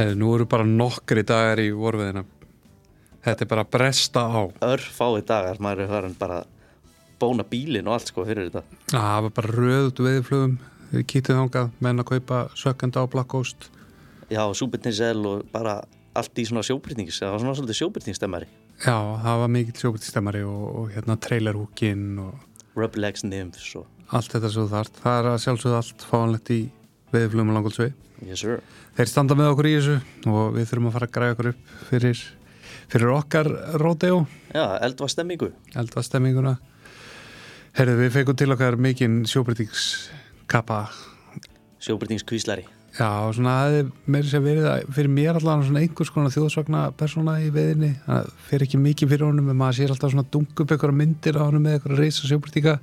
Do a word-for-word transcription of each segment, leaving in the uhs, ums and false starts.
Hey, nú eru bara nokkri dagar í vorveðina. Þetta er bara að bresta á. Örfáir dagar, maður er farin bara bóna bílinn og allt sko fyrir þetta. Það var bara röð út veðurflugum. Við kýttum þangað, menn að kaupa sökkenda á Black Ghost. Já, Súpertinsel og bara allt í svona sjóbreytnings. Það var svona svolítið sjóbreytningsstemmari. Já, það var mikill sjóbreytningsstemmari og, og hérna trailerhúkinn og Rublex Nymphs og allt þetta svo þart. Það er að sjálfsögðu allt fáanlegt í veðurflugum á Langholtsvegi. Yes sir. Þeir standa með okkur í þessu og við þurfum að fara að græða okkur upp fyrir, fyrir okkar rodeo. Já, eldvastemmingu. Eldvastemminguna. Herðu, við feikum til okkar mikinn sjóbreytingskappa. Sjóbreytingskvíslari. Já, svona það hefði meira sér verið að fyrir mér allan svona einhvers konar þjóðsagna persóna í veðinni. Það fer ekki mikið fyrir honum en maður sér alltaf svona dunk upp einhverja myndir á honum með einhverja reisa sjóbreytinga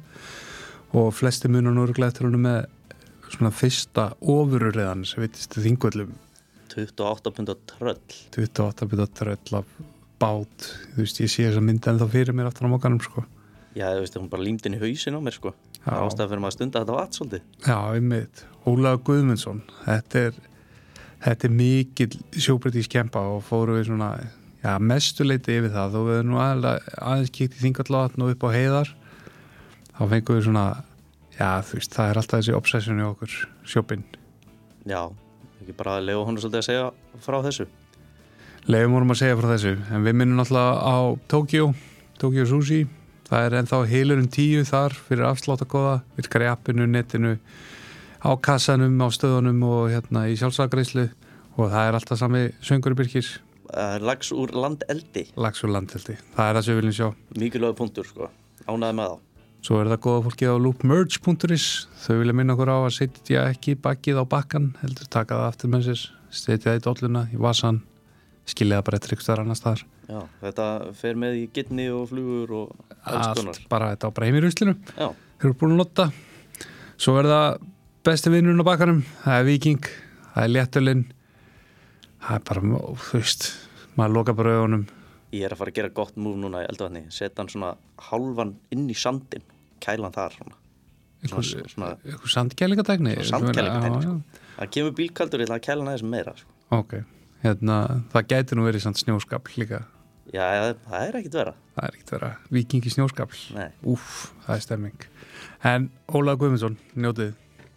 og flesti munar nú örugglega eftir honum með svona fyrsta ofururreðan sem veitist Þingvöllum tuttugu og átta punda tröll tuttugu og átta punda tröll af bát, þú veist, ég sé þess að mynda en þá fyrir mér aftan á mokkanum, sko. Já, þú veist, hún bara límd inn í hausinn á mér, sko. Það er ástæða fyrir maður að stunda þetta vatn svolítið. Já, einmitt, Ólafur Guðmundsson þetta er, þetta er mikill sjóbreytingskempa og fóru við svona, já, mestuleiti yfir það og við erum nú aðeins, aðeins kíkt í Þingvallavatn og upp á Heiðar þá fengum við svona já, þú veist, það er alltaf þessi obsession í okkur, sjópinn. Já, ekki bara að leiða honum svolítið að segja frá þessu. Leiðum honum að segja frá þessu, en við minnum alltaf á Tokyo, Tokyo Sushi. Það er ennþá heilurinn tíu þar fyrir afsláttakóða, virkar í appinu, netinu, á kassanum, á stöðunum og hérna í sjálfsagreislu og það er alltaf sami söngur í Birkir. Uh, lags úr landeldi. Lags úr landeldi, það er það sem við viljum sjá. Mikilvægur punktur, sko. Ánægði með þá. Svo er það góða fólkið á loopmerge punktur is. Þau vilja minna okkur á að setja ekki bakið á bakkan, heldur taka það aftur með sér, setja það í dolluna, í vasan, skilja það bara eftir ykkur staðar annars staðar. Já, þetta fer með í gynni og flugur og alls konar. Allt, bara þetta á bara heim í ruslinu. Já. Þeir eru búin að nota. Svo er það besti vinnurinn á bakkanum, það er Viking, það er léttölinn. Það er bara, þú veist, maður loka bara augunum. Ég er að fara að gera gott múf núna í Eldvatni, setja hann svona hálfan inn í sandin, kæla hann þar svona. Eitthvað, svona, eitthvað sandkælingadækni? Sandkælingadækni, sko. Það kemur bílkaldur, ég ætla að kæla hann aðeins meira, sko. Ok, hérna, það gæti nú verið samt snjóskapl líka. Já, það er ekkit vera. Það er ekkit vera. Viking í snjóskapl. Nei. Úff, það er stemming. En Ólafur Guðmundsson, njótið.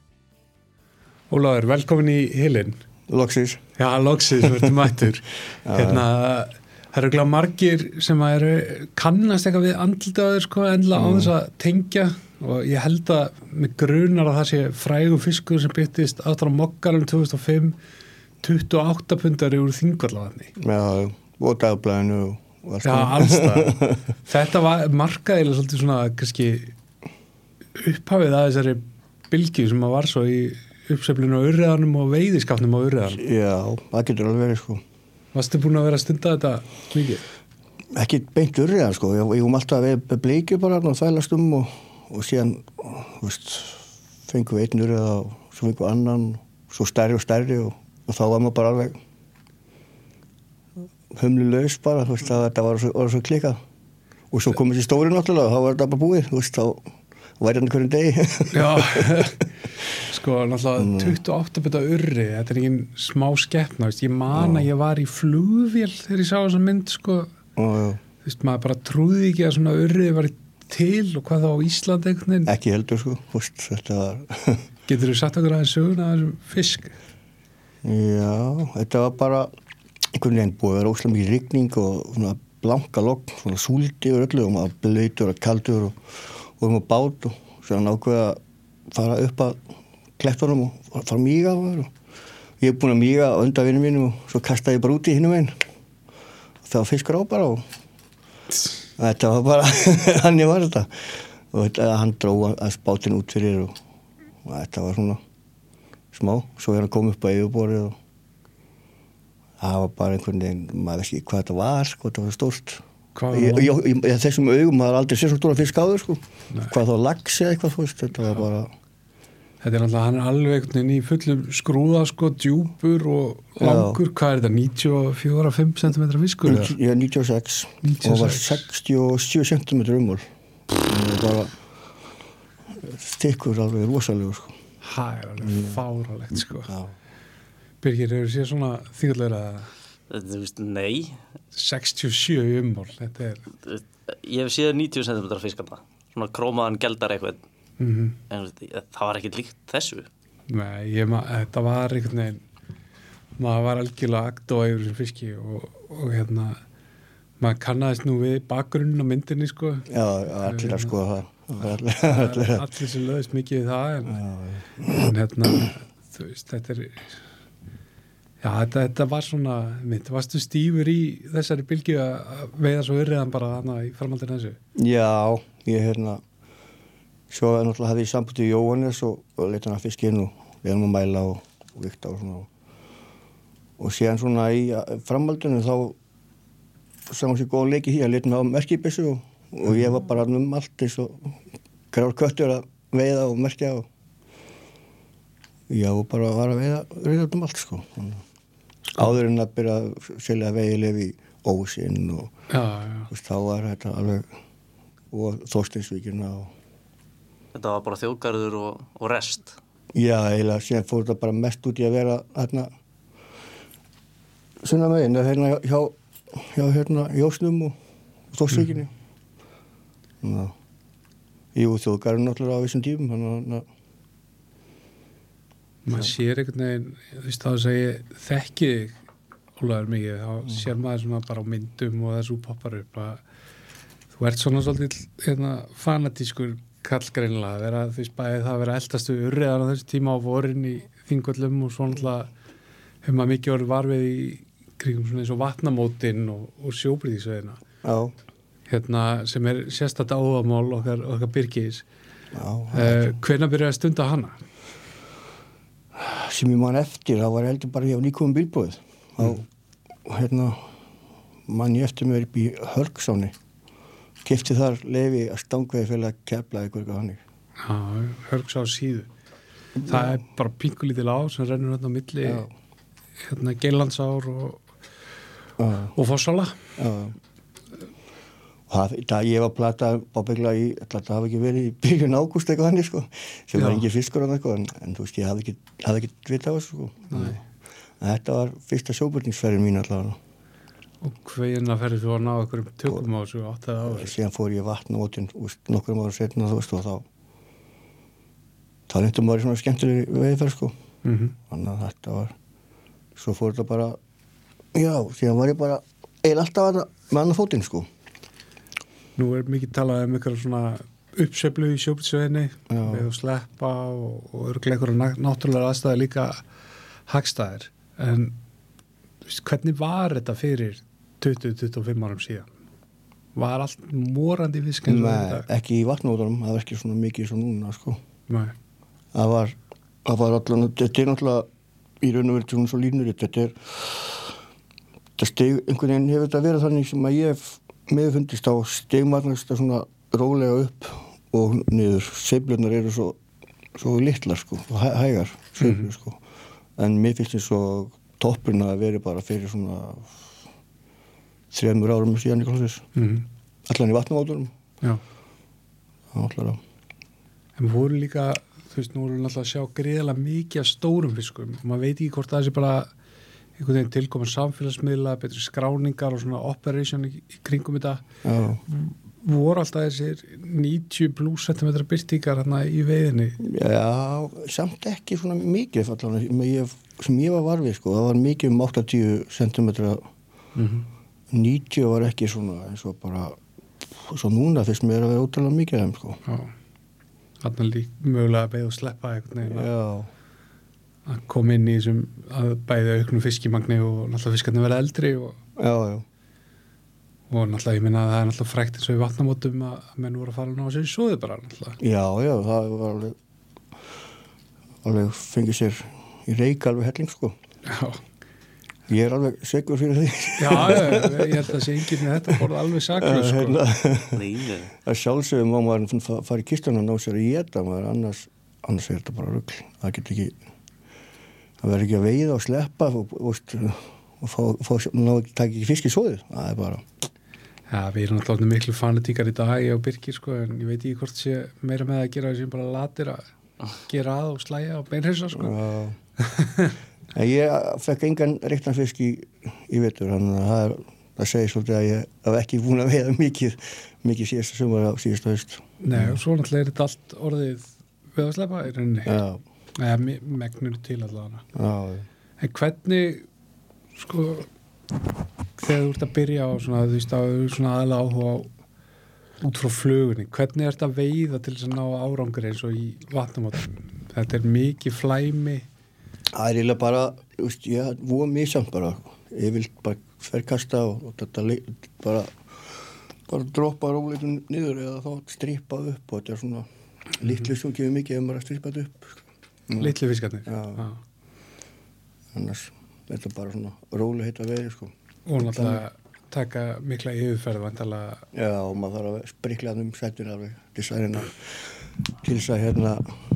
Ólafur, velkomin í Hilinn. Loksis. Já, Loksis, þú ert mættur. Hérna, það eru gláð margir sem eru kannast eitthvað við andlita á þér sko, endilega á þess að tengja og ég held að með grunar að það sé frægur fiskur sem byrtist aftur á mokkanum tvö þúsund og fimm tuttugu og átta pundari úr Þingvallavatni. Já, og dagblæðinu og allt. Já, alls það. Þetta var markaðilega svolítið svona kannski upphafið að þessari bylgju sem að var svo í uppseflinu á urriðanum og veiðiskapnum á urriðanum. Já, það getur alveg verið sko. Varstu búin að vera að stunda þetta mikið? Ekki beint urriðan sko, ég, ég kom alltaf við bleikju bara og þælast um og, og síðan, þú veist, fengum við einn urriða og svo fengum við annan, svo stærri og stærri og, og þá var maður bara alveg humlulegs bara, þú veist, að þetta var svo, var svo klikað. Og svo kom þessi stóri náttúrulega, þá var þetta bara búið, þú veist, þá væri hann hverjum degi. Já, sko, náttúrulega tuttugu og átta bita urri, þetta er ekki smá skeppna, veist, ég man að ég var í flugvél þegar ég sá þessa mynd, sko, Ó, já. Þú veist, maður bara trúði ekki að svona urriði var til og hvað þá á Íslandi einhvern veginn. Ekki heldur, sko, þú veist, þetta var... Getur þú sagt okkur aðeins söguna af þessum fisk? Já, þetta var bara einhvern veginn búið að vera óslega mikið rigning og svona blanka logn, svona súldi og öllu og maður blöytur og kaldur og og um á bát og svo hann ákveða að fara upp að klettunum og fara að míga og ég hef búin að míga á undan vinum mínum og svo kastaði ég bara út í hinum einn og það var fiskur á bara og þetta var bara hann ég var þetta og þetta, hann dró að bátinn út fyrir og, og þetta var svona smá, svo er hann komið upp á yfirborðið og það var bara einhvern veginn, maður veist ekki hvað þetta var sko, þetta var stórt Ég, ég, ég, ég, þessum augum maður aldrei sér svo stóra fisk áður sko. Hvað þá lax eða eitthvað þú veist, þetta var bara Þetta er alltaf, hann er alveg einhvern veginn í fullum skrúða sko, djúpur og langur, já. Hvað er þetta, níutíu og fjögur komma fimm sentimetra fiskur? Já, níutíu og sex níutíu og sex og var sextíu og sjö sentimetra umhol það var bara stikkur alveg rosalegur sko. Það er alveg fáralegt sko. Já. Birgir, hefur séð svona þýðlega Þú veist, nei. sextíu og sjö í ummál, þetta er... Ég hef séð níutíu sentimetra fiskarna, svona krómaðan geldar eitthvað, Mm-hmm. en það var ekkert líkt þessu. Nei, ég ma þetta var einhvern veginn, maður var algjörlega akt og yfir þessum fiski og, og hérna, maður kannaðist nú við bakgrunninn á myndinni, sko. Já, allir að skoða það. Allir, allir, allir sem löðist mikið við það, en, já, en hérna, þú veist, þetta er, já, þetta, þetta var svona, mitt, varstu stífur í þessari bylgju að veiða svo urriðan bara þarna í framhaldinu þessu? já, ég hérna, svo náttúrulega hafði ég sambútið í Jóhannes og, og leita hann að fiskinn og við erum að mæla og, og vikta og svona og síðan svona í framhaldinu þá saman sér góð leiki hér, leita mig á merkibissu og, og ég var bara um allt eins og grár köttur að veiða og merkja og já, og bara var að veiða veiða um allt, sko. Áður en að byrja að selja veiðileyfi í Ósinn og Já, já. veist, þá var þetta alveg og Þorsteinsvíkina og Þetta var bara þjóðgarður og, og rest. já, eiginlega, síðan fór þetta bara mest út í að vera hérna sunna megin, hérna hjá, hjá hérna Jósnum og, og Þorsteinsvíkinni. Mm. Jú, þjóðgarður náttúrulega á þessum tímum, þannig að Maður sér einhvern veginn, þú veist, þá segir þekki þig, Ólafur mikið, þá sér maður svona bara á myndum og þessu poppar upp að þú ert svona svolítið hérna, fanatískur kall greinilega, að vera, þú veist, bæði það að vera eldastu urriðan á þessu tíma á vorin í Þingvöllum og svona alltaf hefur maður mikið orðið varfið í kringum svona eins og vatnamótin og, og sjóbríðisveðina. já, Hérna, sem er sérstætt áhugamál okkar, okkar Birgis. já, Uh, hvenær byrjaði að stunda hana? sem ég man eftir, það var heldur bara ég á nýkomum bílbróðið mm. og hérna man ég eftir mér upp í Hörgsáni keypti þar leyfi að stangveiði fyrir að kefla eitthvað hannig. Já, Hörgsá síðu. Það er bara pinkulítil á sem rennur hérna á milli Já. hérna Geilandsár og, Já. og Fossala. Já. Og það, það ég var platað bábyggla í, það hafi ekki verið í byrjun ágúst eitthvað hannig, sko, sem Já. var engin fiskur og eitthvað, en, en þú veist, ég hafði ekki, hafði ekki vitað á þessu, sko. Nei. En þetta var fyrsta sjóbyrningsferðin mín allavega. Og hvenær ferðir þú að ná einhverjum tökum á þessu áttaði ári? Síðan fór ég vatnamótin, nokkrum ára setna, þú veist, og þá þá nefndum maður í svona skemmtilegri veiðferð, sko. Mm-hmm. Þannig að þetta var, svo fór þetta bara, já, síðan var ég bara eiginlega alltaf að þetta með annan fótinn, sko. Nú er mikið talað um einhverja svona uppsveiflu í sjóbríðisveðinni Já. við að sleppa og, og örglega einhverja náttúrulega aðstæði líka hagstæðir. En veist, hvernig var þetta fyrir tuttugu til tuttugu og fimm árum síðan? Var allt morandi fisk eins og Nei, þetta? ekki í vatnamótunum, það var ekki svona mikið svo núna, sko. Nei. Það var, það var allan, þetta er náttúrulega í raun og verið svona svo línuritt, þetta er, þetta steg, einhvern veginn hefur þetta verið þannig sem að ég hef meðfundist á stegmagnast þetta svona rólega upp og niður. Sveiflurnar eru svo, svo litlar, sko, og hæ, hægar sveiflur, mm-hmm. sko. En mér finnst þetta svo toppurinn að veri bara fyrir svona þremur árum síðan í klossis. Mm-hmm. Allan í vatnamótunum. Já. Það var alltaf En voru líka, þú veist, nú voru við náttúrulega að sjá gríðilega mikið af stórum fiskum og maður veit ekki hvort það sé bara einhvern veginn tilkomin samfélagsmiðla, betri skráningar og svona operation í, í kringum þetta. Já. Voru alltaf þessir níutíu pluss sentimetra byrtingar hérna í veiðinni? Já, samt ekki svona mikið allan, ég, sem ég var varfið, sko, það var mikið um áttatíu sentimetra, Mm-hmm. níutíu var ekki svona eins og bara, svo núna fyrst mér að vera ótrúlega mikið af þeim, sko. Já, þarna lík mögulega að beða og sleppa einhvern veginn Já, að koma inn í þessum að bæði auknum fiskimagni og náttúrulega fiskarnir verða eldri og, já, já, og náttúrulega ég minna að það er náttúrulega frækt eins og í vatnamótum að menn voru að fara ná að sér í svoði bara náttúrulega. já, já, það var alveg, alveg fengið sér í reik alveg helling, sko. Já, Ég er alveg segur fyrir því. já, ég, ég held að sé enginn með þetta borð alveg saklaus, sko. Hérna, Nei, nei. að sjálfsögum má maður fara í kistuna og ná sér að éta, maður, annars, annars er þetta bara rugl. Það get ekki, það verður ekki að veiða og sleppa og, og, og fá, fá, ná ekki, taka ekki fisk í svoðið. Það er bara... Já, við erum náttúrulega miklu fanatíkar í dag, ég og Birgir, sko, en ég veit ekki hvort sé meira með að gera sem bara latir að gera að og slæja og beinhreinsa, sko. Já, En ég fekk engan reyktanfisk í, í vetur, þannig að það, er, það segir svolítið að ég hef ekki búin að veiða mikið, mikið síðasta sumar á síðasta haust. Nei, og svo náttúrulega er þetta allt orðið við að sleppa í rauninni. Já. Eða me- megnur til allavega. Já. En hvernig, sko, þegar þú ert að byrja á svona, þú veist, á svona aðalega áhuga á út frá flugunni, hvernig er þetta að veiða til þess að ná árangur eins og í vatnamátum? Þetta er mikið flæmi. Það er eiginlega bara, þú veist, ég voru missamt bara, ég vil bara ferkasta og, og þetta le- bara, bara droppa róleitum niður eða þá strippa upp og þetta er svona litlu sem gefur mikið ef maður er að strippa þetta upp. Mm. Litlu fiskarnir. Já. Já. Annars er þetta bara svona rólega heita veiði, sko. Og náttúrulega taka mikla yfirferð vantarlega. Já, og maður þarf að sprikla um sættin alveg til særina, til þess að hérna,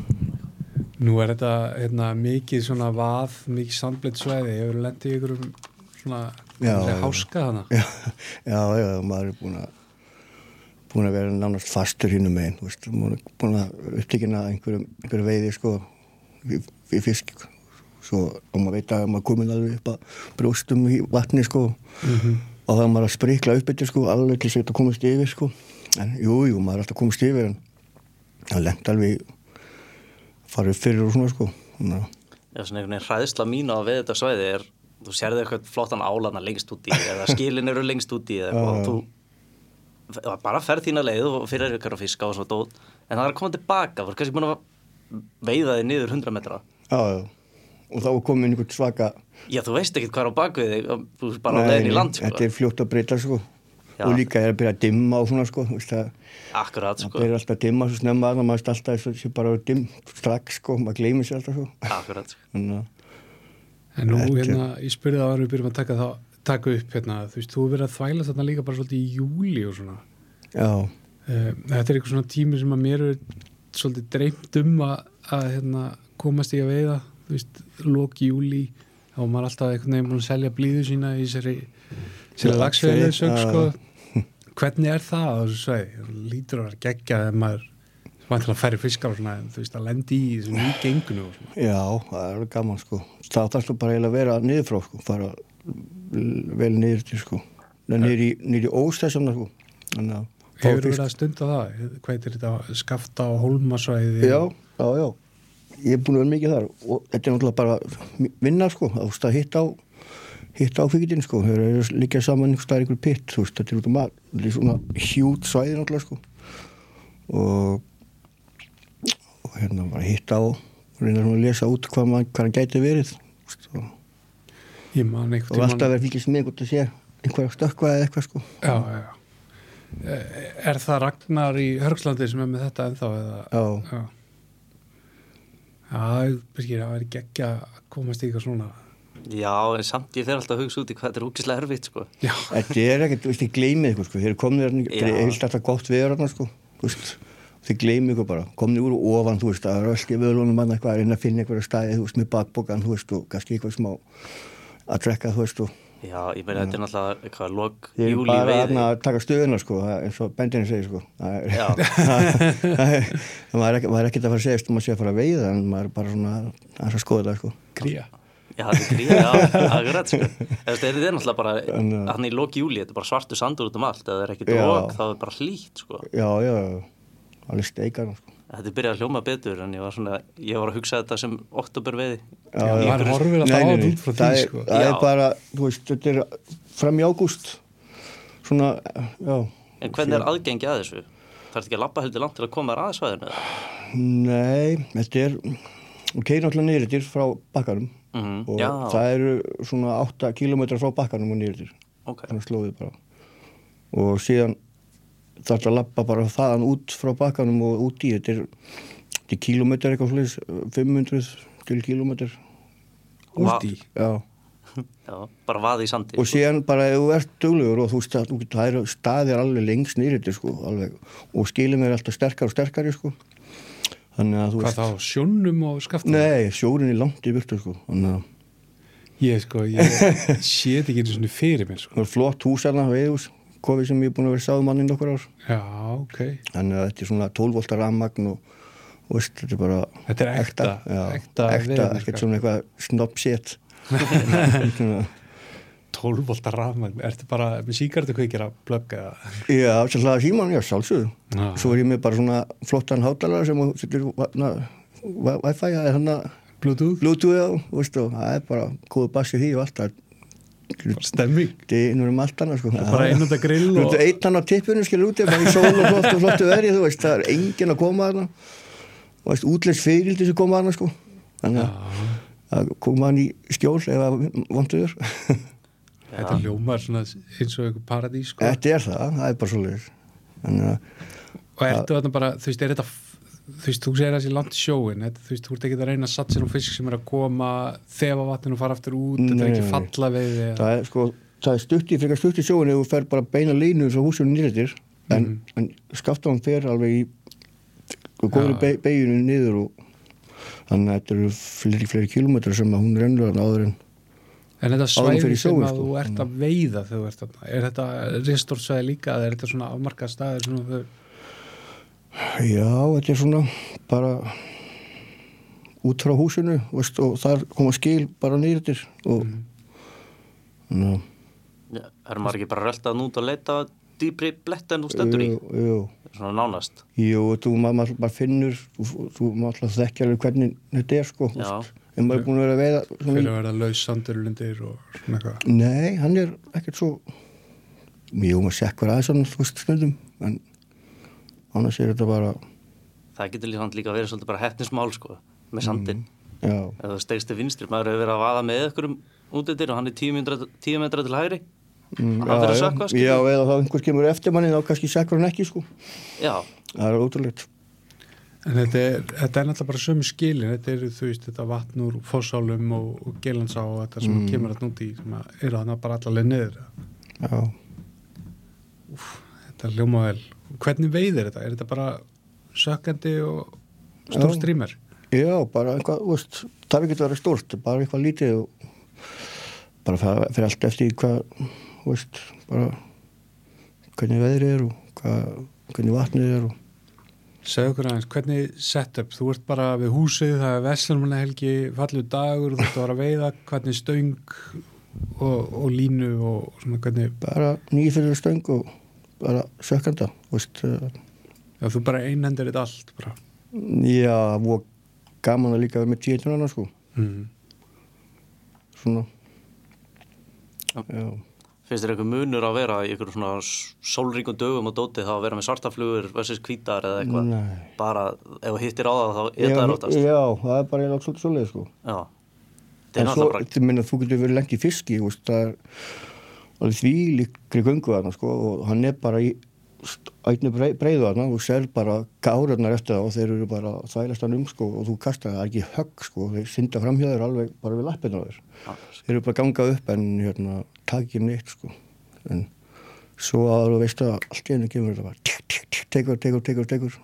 Nú er þetta hérna, mikið svona vað, mikið sandblett svæði. Hefur lendið í ykkur um svona Já, já, já. háska hana? já, já, já, maður er búin að, búin að vera nánast fastur hínum megin, þú veist, maður er búin að upptekina einhverjum, einhverjum veiði, sko, við, við fisk, svo, og maður veit að maður komin alveg upp að brjóstum í vatni, sko, Mm-hmm. og það er maður að sprikla upp þetta, sko, alveg til þess að þetta komast yfir, sko, en jú, jú, maður er alltaf komast yfir, en það lent alveg farið fyrir og svona, sko, þannig að Já, svona einhvern veginn hræðsla mín á við þetta svæði er, þú sérðu eitthvað flottan álana lengst út í, eða skilin eru lengst út í, eða eitthvað, og þú bara ferð þína leið og fyrir eitthvað fiska og svo dót, en það er að koma tilbaka, voru kannski búin að veiða þig niður hundra metra. Já, já, og þá er komin einhvern svaka. Já, þú veist ekkert hvað er á bakvið þig, þú er bara á leiðin í land, sko. Þetta er fljótt að breyta, sko. Já. Og líka er að byrja að dimma og svona, sko, þú veist það. Akkurat, Það sko. byrja alltaf að dimma svo snemma að maður er alltaf þess að sé bara dimm strax, sko, maður gleymir sér alltaf svo. Akkurat, sko. Þannig að, En nú, Þetta- hérna, ég spurði það að við byrjum að taka, þá, taka upp, hérna, þú veist, þú hefur verið að þvæla þarna líka bara svolítið í júli og svona. já, Uh, þetta er eitthvað svona tími sem að mér er svolítið dreymt um að, að hérna, komast í að veiða, þú veist, loki júli, þá var maður alltaf einhvern veginn búin að selja blíðu sína í sér Já, lagsveiðleiðsögn, já. sko. Hvernig er það á þessu sveið? Það lítur að vera geggjað þegar maður vantilega færri fiskar og svona, en þú veist, að lendi í þessu nýja gengunu og svona. já, það er alveg gaman, sko. Það þarf bara eiginlega að vera niður frá, sko, fara vel niður til, sko. Niður í, niður í óstæðsamna, sko. Þannig að fá Hefur fisk. verið að stunda það? Hvað heitir þetta? Skafta og hólmasvæði? Já, já, já. Ég er búin að vera mikið þar og þetta er náttúrulega bara vinna, sko, að hitta á hitta á fíkitinn, sko, þeir eru líka saman einhver staðar einhver pitt, þú veist, þetta er út um að þetta er svona hjút svæði náttúrulega, sko og og hérna bara hitta á og reyna svona að lesa út hvað maður, hvað hann gæti verið, þú veist, og, Ég man einhvern og alltaf verið fylgist með hvort að sé einhverja stökkva eða eitthvað, sko. Já, já, já. Er það Ragnar í Hörgslandi sem er með þetta ennþá? Eða? Já. Já. Já, byrkir, það væri geggja að komast í eitthvað svona. Já, en samt ég fer alltaf að hugsa út í hvað þetta er úkislega erfitt, sko. Já. Þetta er ekkert, þú veist, þið gleymið ykkur, sko, þeir eru komnir þarna, Já. þeir eru heilt alltaf gott veður þarna, sko, þú veist, þið gleymið ykkur bara, komnir úr og ofan, þú veist, að röski vöðlunum mann eitthvað, að reyna að finna einhverja staði, þú veist, með bakbókan, þú veist, og kannski eitthvað smá að drekka, þú veist, og Já, ég meina þetta er náttúrulega eitthvað lok þið eru júli bara veiði. þarna að taka stöðuna, sko, það er eins og bendinni segir, sko, það er, Já. það er, maður er ekki- maður er ekkert að fara að segja um að sé að fara að veiða, en maður er bara svona að skoða það, sko. Kría. Já, þetta er gríða, já, akkurat, sko. Þetta er þetta er náttúrulega bara, En, uh, hann í lok júli, þetta er bara svartu sandur út um allt, ef það er ekkert Já. lok, þá er bara hlýtt, sko. Já, já, já, alveg steikar, sko. Þetta er byrjað að hljóma betur, en ég var svona, ég var að hugsa þetta sem oktoberveiði. Já, Já, já. maður horfir alltaf Nei, á nei, þetta nei. út frá það því, er, sko. það Já. er bara, þú veist, þetta er fram í ágúst svona, já En hvernig er aðgengi að þessu? Það er ekki að labba heldur langt til að koma þér að svæðinu? nei, þetta er og keyrir náttúrulega niður yfir frá bakkanum Mhm, og já. það eru svona átta kílómetrar frá bakkanum og niður yfir Ok. þannig slóðið bara og síðan þarf þetta að labba bara þaðan út frá bakkanum og út í þetta er, þetta er kílómetrar eitthvað sliðis fimm hundruð til kílómetrar Va- Út í. já Já, bara vaði í sandi. og síðan bara ef þú ert duglegur og þú veist að þú getur- það eru staðir alveg lengst niður þetta, sko, alveg, og skilin er alltaf sterkar og sterkari, sko þannig að þú Hvað þá, sjónum og skaftum? nei, sjórin er langt í burtu, sko þannig að Ég, sko, ég sé þetta ekki einu svona fyrir mér, sko. það er flott hús hérna, veiðhús kofi sem ég er búin að vera sáðmanninn okkur ár Já, ok. þannig að þetta er svona tólf volta rammagn og, veist, þetta er bara Þetta er ekta, já, ekta, ekta ekkert svona eitthvað snobb shit tólf volta rafmagn, ertu bara með sígarettu kveikir að plugga? Já, sem hlaða síman, já, sjálfsögðu Já. Svo er ég með bara svona flottan hátalara sem setur Wi-Fi eða hana Bluetooth? Bluetooth, já, veist og það er bara góðu bassi því og allt það Stemming þetta er innur um allt annað sko bara einnúnda grill og Þú eitt hann á tippinu skilur úti bara í sól og flott og flottu veri þú veist, það er enginn að koma þarna og veist, útleys fyrildi sem koma þarna sko þannig að, að koma hann í skjól eða vonduður Þetta ljómar svona eins og einhver paradís sko. Þetta er það, það er bara svoleiðis þannig að og ertu þarna bara, þú veist, er þetta þú veist, þú segir þessi langt sjóin þetta, þú veist, þú ert ekki að reyna að satsa um fisk sem er að koma þefa vatninu og fara aftur út þetta er ekki falla við það er sko, það er stutt í frekar stutt í sjóin ef þú fer bara beina línu frá húsinu nýrættir en, mm. en skaftan fer alveg í og góður be, beginu niður og þannig að þetta eru fleiri, fleiri kilómetrar sem að hún rennur að áður en En þetta svæði sem að sko. þú ert að veiða þegar þú ert að, er þetta ristórsvæði líka eða er þetta svona afmarkað staðir svona þau Já, þetta er svona bara út frá húsinu veist, og þar koma skil bara nýrtir og mm. Já, er maður ekki bara röltað nút að leita dýpri blett en þú stendur í? Jú, jú. Svona nánast? Jú, þú maður bara finnur þú, þú maður alltaf þekkja alveg hvernig þetta er sko, veist, en maður er búin að vera að veiða fyrir að vera laus sandurlundir og svona eitthvað Nei, hann er ekkert svo jú, maður sekkur aðeins svona, þú veist, stundum en annars er þetta bara Það getur líka að vera svolítið bara hefnismál sko, með sandinn mm, Já Ef það stegst til vinstri, maður hefur verið að vaða með ykkur um útiddir og hann er tíu metra til hægri mm, og hann fyrir að sökka Já, já eða þá einhver kemur eftir manni þá kannski sekkur hann ekki sko Já Það er ótrúlegt En þetta er, þetta er náttúrulega bara sömu skilin þetta er, þú veist, þetta vatn úr Fossálum og, og Geilandsá og þetta sem mm. kemur að núti sem að eru þarna bara allaveg niður Já Úf, þetta er ljóma vel Hvernig veiðir þetta? Er þetta bara sökkandi og stór strímer? Já, bara eitthvað, þú veist það er ekki að vera stórt, bara eitthvað lítið og bara fyrir allt eftir hvað, þú veist, bara hvernig veðrið er og hvað, hvernig vatnið er og Segðu okkur aðeins, hvernig setup? Þú ert bara við húsið, það er Vestlunarmannahelgi, fallið dagur, þú ert að vera að veiða, hvernig stöng og, og línu og svona hvernig... Bara nýfyrir stöng og bara sökkanda, veist. Já, þú bara einhendir þetta allt, bara. Já, það var gaman að líka vera með tíutunarna, sko. Mm. Svona. Já. Finnst þér eitthvað munur að vera í einhverjum svona sólríkum dögum og dótið þá að vera með svartaflugur versus hvítar eða eitthvað? Nei. Bara ef þú hittir á það þá er það rótast? Já, það er bara eiginlega svolítið svoleið, sko. Já. Það er náttúrulega bara... En svo, þú getur verið lengt í fiski, veist, það er alveg því líkri göngu þarna, sko, og hann er bara í ætni breiðu þarna og sér bara gárarnar eftir það og þeir eru bara þvælast hann um, sko, og þú kastar það, það er ekki högg, sko, þeir synda framhjáður alveg bara við lappirna á þér. Ja. Þeir eru bara gangað upp en hérna, takk ekki neitt, sko. En svo að þú veist að allt í einu kemur þetta bara tík, tík, tík, tekur, tekur, tekur, tekur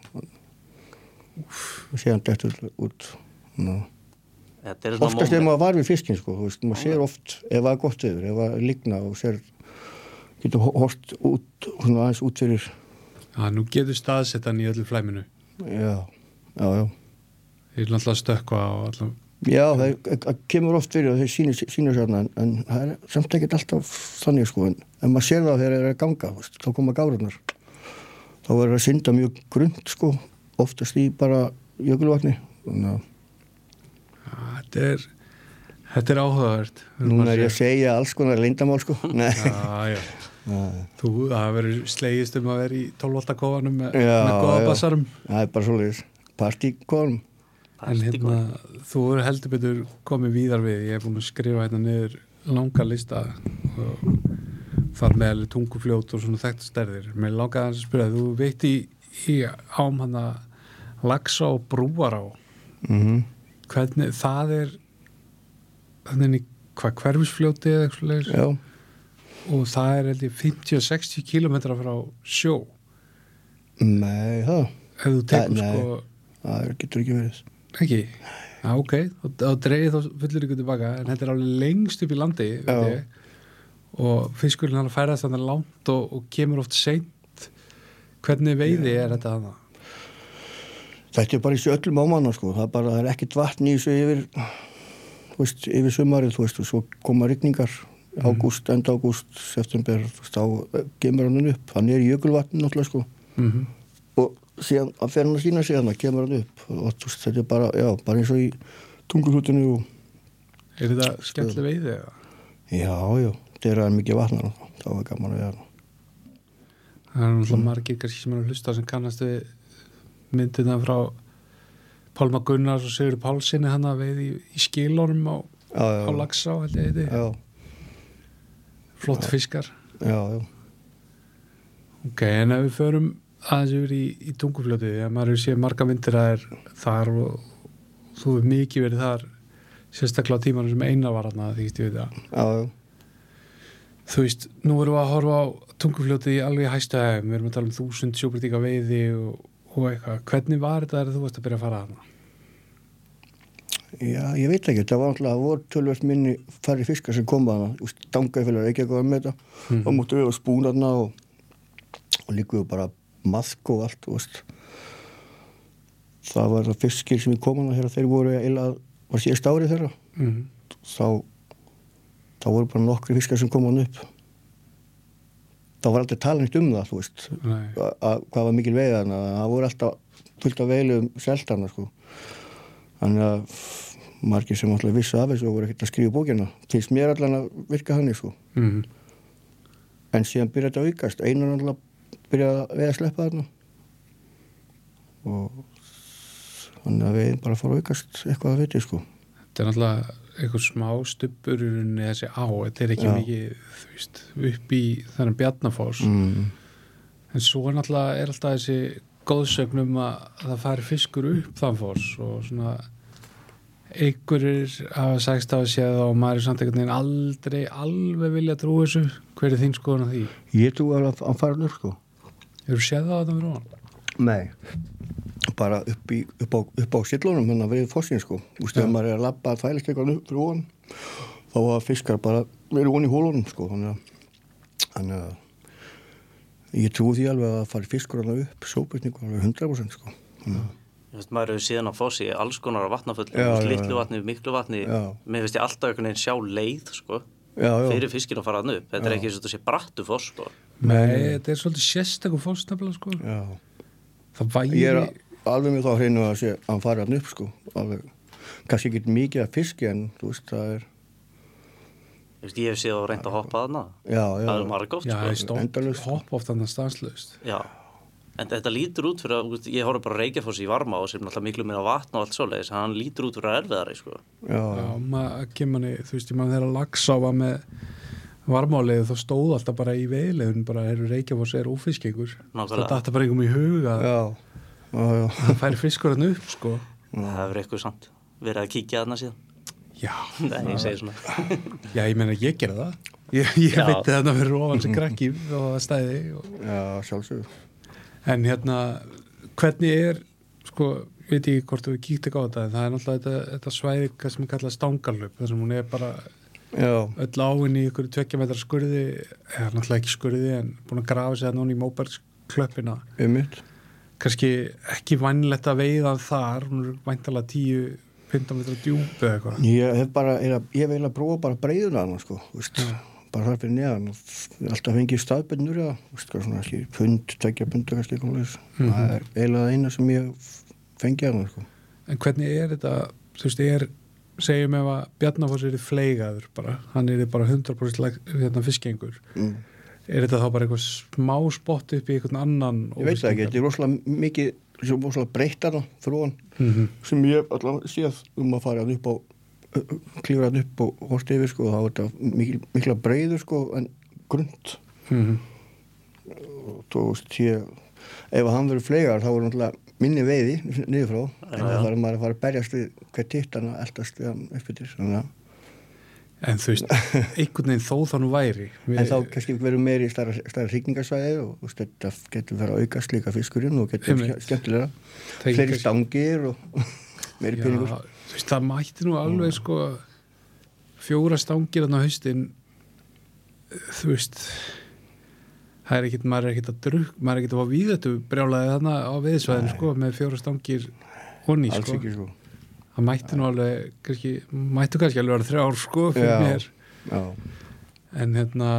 og séðan dettur út. Ná. Oftast er maður var við fiskinn, sko, þú veist, maður sér oft ef það er gott yfir, ef það er ligna og sér getur hort út, svona aðeins út fyrir. Já, nú getur staðsettan í öllu flæminu. Já, já, já. Þeir er alltaf stökkva og alltaf... Já, það, það kemur oft fyrir og þeir sýnir sér þarna, en, en það er samt ekkert alltaf þannig, sko, en, en maður sér það þegar það er að ganga, veist, þá koma gárurnar. Þá er það að synda mjög grunnt, sko, oftast í bara jökulvatni. Þannig að... Já, þetta er... Þetta er áhugavert. Núna er ég að segja alls konar leyndamál, sko. Nei. Já, já. Þú, það verður slegist um að vera í tólf volta kofanum með, með góða bassarum. Það er bara svolítið partíkofanum. En hérna, þú heldur betur komið víðar við. Ég hef búin að skrifa hérna niður langa lista og þar með tungufljót og svona þekktu stærðir. Mér langaði að spyrja, þú veit í, í ám hana Laxá og Brúará. Mm-hmm. Hvernig, það er þannig hvað hverfisfljóti eða eitthvað leir. Já. Og það er held ég fimmtíu til sextíu kílómetra frá sjó. Nei, það. Ef þú tekur Nei, sko... það getur ekki verið. Ekki? Já, ok. Þá dreigir þá fullir ykkur tilbaka, en þetta er alveg lengst upp í landi, veit ég. Og fiskurinn hann færast þannig langt og, og kemur oft seint. Hvernig veiði er þetta þarna? Þetta er bara í öllum ámanna sko, það er bara, það er ekkert vatn í þessu yfir, þú veist, yfir sumarið, þú veist, og svo koma rigningar, mm. ágúst, enda ágúst, september, þú veist, þá kemur hann upp, hann er í jökulvatn náttúrulega sko, mm-hmm. og síðan, að fer hann að sína síðan, það kemur hann upp, og þú veist, þetta er bara, já, bara eins og í Tunguhlutinu og... Er þetta skemmtileg veiði eða? Já, já, þetta er mikið vatnar, þá er gaman að vera. Það er náttúrulega margir kannski sem er að hlusta sem kannast við myndina frá Pálma Gunnars og Sigurður Pálssyni hann að veið í, í skilunum á, já, já. á Laxá held ég heiti. Flott já. Fiskar. Já, já. Ok, en ef við förum aðeins yfir í, í Tungufljótið, ja, maður hefur séð marga myndir að er þar og þú hefur mikið verið þar sérstaklega á tímanum sem Einar var hann að því ég veit það. Já, já. Þú veist, nú erum við að horfa á Tungufljótið í alveg hæstu hægum, við erum að tala um þúsund sjóbreytinga veiði og, og eitthvað. Hvernig var þetta þegar þú varst að byrja að fara þarna? Já, ég veit ekki, það var alltaf að voru tölvöld minni færri fiskar sem koma þarna, stangaði fyrir að ekki eitthvað með þetta mm. og múttu við á spúna þarna og, og líkuðu bara maðk og allt, þú veist. Það var það fiskir sem við komum þegar þeir voru eila, var síðast árið þeirra. Mm. Þá, þá voru bara nokkri fiskar sem komu upp. Það var aldrei talað um það, þú veist, að hvað var mikil veið þarna, það voru alltaf fullt af veilum seltana, sko. Þannig að margir sem alltaf vissu af þessu og voru ekkert að skrifa bókina, finnst mér allan að virka þannig, sko. Mm. En síðan byrjaði þetta að aukast, Einar alltaf byrjaði að veið að sleppa þarna. Og þannig að veiðin bara fór að aukast eitthvað að viti, sko. Þetta er alltaf eitthvað smá stubbur í rauninni þessi á, þetta er ekki Já. Mikið, þú veist, upp í þennan Bjarnafoss. Mm. En svo náttúrulega er alltaf þessi góðsögnum að það fari fiskur upp þann foss og svona einhverjir hafa sagst að séð og maður er samt einhvern veginn aldrei alveg vilja trú þessu. Hver er þín skoðun á því? Ég trú að hann fara upp, sko. Hefur séð það að það verið ofan? Nei. Bara upp, í, upp á, upp á sillunum hérna við fossin sko. Þú veist, ef maður er að labba að þælast eitthvað upp fyrir ofan, þá var fiskar bara verið ofan í hólunum sko. Þannig að, þannig að ég trúi því alveg að það fari fiskur alveg upp, sóbyrningu alveg hundrað prósent sko. Þannig að Þú veist, maður hefur síðan á fossi alls konar vatnaföllum, litlu vatni, miklu vatni. Já. Mér finnst ég alltaf einhvern veginn sjá leið sko, já, já. Fyrir fiskinn að fara hann upp. Þetta já. Er ekki eins og þetta sé brattu foss sko. Nei, þetta er svolítið sérstakur foss nefnilega sko. Já. Það væri... Ég er alveg með þá hreinu að sé að hann fari hann upp sko. Alveg, kannski ekki mikið að fiski en þú veist, það er... Þú veist, ég hef séð og reynd að hoppa þarna. Já, já. Það er margótt sko. Já, ég stótt hopp oft þarna stanslaust. Já. En þetta lítur út fyrir að, ég horf bara Reykjafoss í Varmá sem náttúrulega miklu meira vatn og allt svoleiðis, hann lítur út fyrir að erfiðari, sko. Já, já maður kemur manni, þú veist, ég maður þegar Laxá var með Varmáleiðu, þá stóð alltaf bara í veiðleiðun, bara er Reykjafoss er ófiskengur. Það datta bara einhverjum í huga. Já, já, já. Það færi fiskur hann upp, sko. Það hefur eitthvað samt verið að kíkja þarna síðan. Já. Nei, ég segi svona. Já, ég meina, ég gera það. Ég, ég veit þarna fyrir ofan sem krakki og stæði. Og... Já, sjálfsögur. En hérna, hvernig er, sko, veit ég hvort þú kíkt ekki á þetta, en það er náttúrulega þetta, þetta svæði sem er kallað Stangarhlaup, þar sem hún er bara Já. Öll áinn í ykkur tveggja metra skurði, eða náttúrulega ekki skurði, en búin að grafa sig það núna í Móbergsklöppina. Einmitt. Kannski ekki vænlegt að veiða þar, hún er væntalega tíu til fimmtán metra djúp eða eitthvað. Ég hef bara, ég hef eiginlega prófað bara breiðuna hana, sko, veist. Já. Bara þar fyrir neðan og alltaf fengið staðbyrnur eða, veist hvað, svona ekki pund, tveggja punda kannski eitthvað leys. Mm-hmm. Það er eiginlega eina sem ég fengið hana, sko. En hvernig er þetta, þú veist, ég er, segjum ef að Bjarnafoss er fleigaður bara, hann er bara hundrað prósent hérna fiskengur. Mm. Er þetta þá bara eitthvað smá spott upp í einhvern annan? Ég veit það ekki, þetta er rosalega mikið, rosalega breytt hana fyrir hann, mm-hmm. sem ég allavega séð um að fara hann upp á klífur hann upp og horst yfir sko, og þá er þetta mikil, mikla breiður sko, en grund. Mm-hmm. Og þú veist, ég, ef hann verður fleigar, þá er náttúrulega minni veiði niður frá, en það þarf maður að fara að berjast við hver tittana eldast við hann uppbyttir. En þú veist, einhvern veginn þó þá nú væri. Við... En þá kannski verður meiri stærra, stærra hrygningarsvæði og veist, þetta getur verið að aukast líka fiskurinn og getur verið skemmtilega. Fleiri stangir og meiri peningur. Þú veist, það mætti nú alveg sko fjóra stangir þarna á haustin, þú veist, það er ekkit, maður er ekkit að drukk, maður er ekkit að fá við þetta brjálaði þarna á veiðsvæðinu sko, með fjóra stangir honni alls sko. ekki sko. Það mætti nú alveg, kannski, mættu kannski alveg vera þrjár sko fyrir Já. mér. Já. En hérna,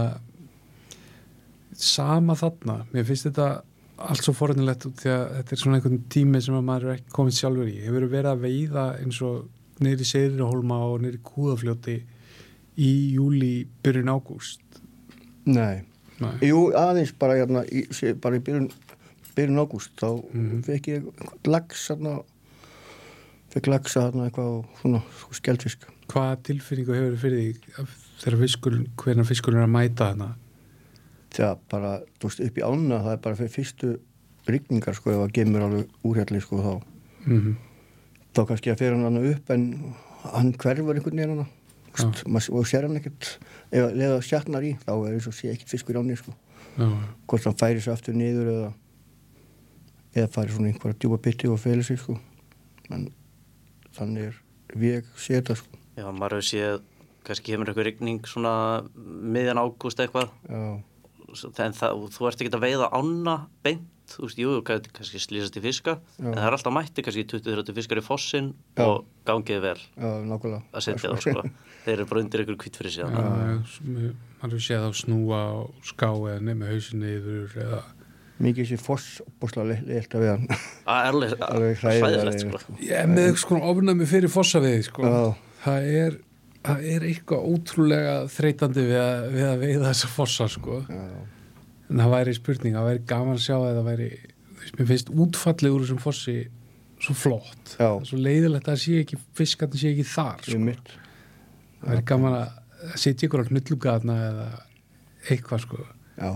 sama þarna, mér finnst þetta allt svo forunilegt út því að þetta er svona einhvern tími sem að maður er ekki komið sjálfur í. Hefur verið að veiða eins og niður í Seyðisfirðihólma og niður í Kúðafljóti í júlí, byrjun ágúst? Nei. Nei. Jú, aðeins bara, hérna, í, bara í byrjun, byrjun ágúst, þá Mhm. fekk ég lax, hérna, fekk laxa, hérna, eitthvað og svona, sko, skeldfisk. Hvaða tilfinningu hefur fyrir því þegar fiskurinn, hvernig fiskurinn er að mæta þarna? Það bara, þú veist, upp í ána, það er bara fyrir fyrstu rigningar, sko, ef það gemur alveg úrhjalli, sko, þá. Mm Þá kannski að fyrir hann upp, en hann hverfur einhvern veginn hana. Já. Og sér hann ekkert, ef það sjatnar í, þá er eins og sé ekkert fiskur áni, sko. Já. Hvort hann færi sig aftur niður eða, eða færi svona einhverja djúpa bytti og feli sig, sko. En þannig er við séð þetta, sko. Já, maður hefur séð, kannski kemur eitthvað rigning svona miðjan ágúst eitthvað, Já. en það, þú ert ekki að veiða ána beint, þú veist, jú, kannski slýsast í fiska, Já. en það er alltaf mætti kannski tuttugu til þrjátíu fiskar í fossinn Já. og gangið vel Já, nákvæmlega. að setja það, sko. Þeir eru bara undir ykkur hvitt fyrir síðan. Já, maður hefur séð á snúa og ská eða nefn með hausin niður eða Mikið sé foss búslega leilt að við hann. Það er alveg Alveg hræðilegt, sko. ég er með eitthvað svona ofnæmi fyrir fossaveiði sko. Já. það er það er eitthvað ótrúlega þreytandi við að, við að veiða þessa fossa sko. Já. En það væri spurning, það væri gaman að sjá að það væri, þú veist, mér finnst útfallið úr þessum fossi svo flott. Já. Það er svo leiðilegt að sé ekki, fiskarnir sé ekki þar Sko. sko. Mitt. Það væri gaman að setja ykkur á hnullugatna eða eitthvað sko. Já.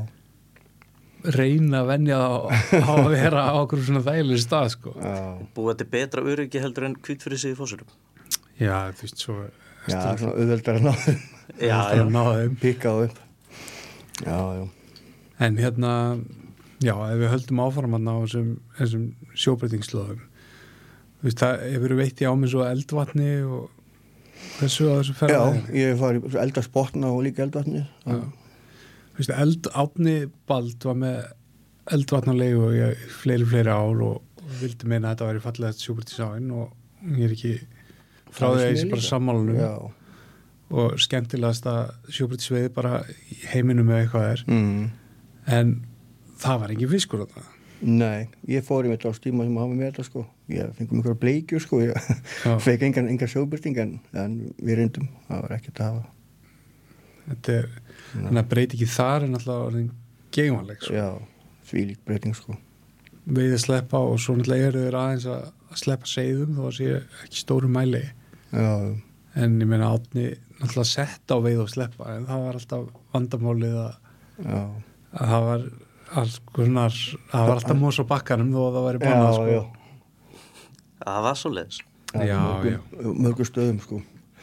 Reyna að venja það á að vera á okkur svona þægileg stað sko. Já. Búið þetta betra öryggi heldur en hvitt fyrir sig í fossurum. Já, þú veist, svo Já, svona auðveldar að ná þeim. Já, það já. að ná þeim. Píka á upp. Já, já. En hérna, já, ef við höldum áfram að ná þessum, þessum sjóbreytingslóðum, þú veist, það hefur verið veitt í áminn svo eldvatni og þessu á þessu Já, ferðaði. ég hef farið eldast botna og líka eldvatni. Já. Þú veist, eld, Árni Bald var með eldvatnarlegu og ég fleiri, fleiri ár og, og vildi meina að þetta væri fallegt sjóbreytingsáin og ég er ekki frá því að ég sé bara sammálunum. Já. Og skemmtilegast að sjóbreytingsveiði bara í heiminum með eitthvað er. Mm. En það var engin fiskur á það. Nei, ég fór í þetta á stíma sem hafa með þetta sko. Ég fengum einhverja bleikjur sko. Ég Já. fekk engan, engan sjóbyrting en, en við reyndum. Það var ekkert að hafa. Þetta er, þannig að breyti ekki þar en alltaf orðin geigvanleg sko. Já, þvílík breyting sko. Veiði að sleppa og svo náttúrulega eru þeir aðeins að, að sleppa seiðum þó að sé ekki stóru mæli. Já, En ég meina Árni náttúrulega sett á veiði og sleppa en það var alltaf vandamálið að, já. að það var alls konar, það var alltaf mós á bakkanum þó að það væri bannað sko. Já, Það var svo leiðis. Já, mörgum, mörgum stöðum sko.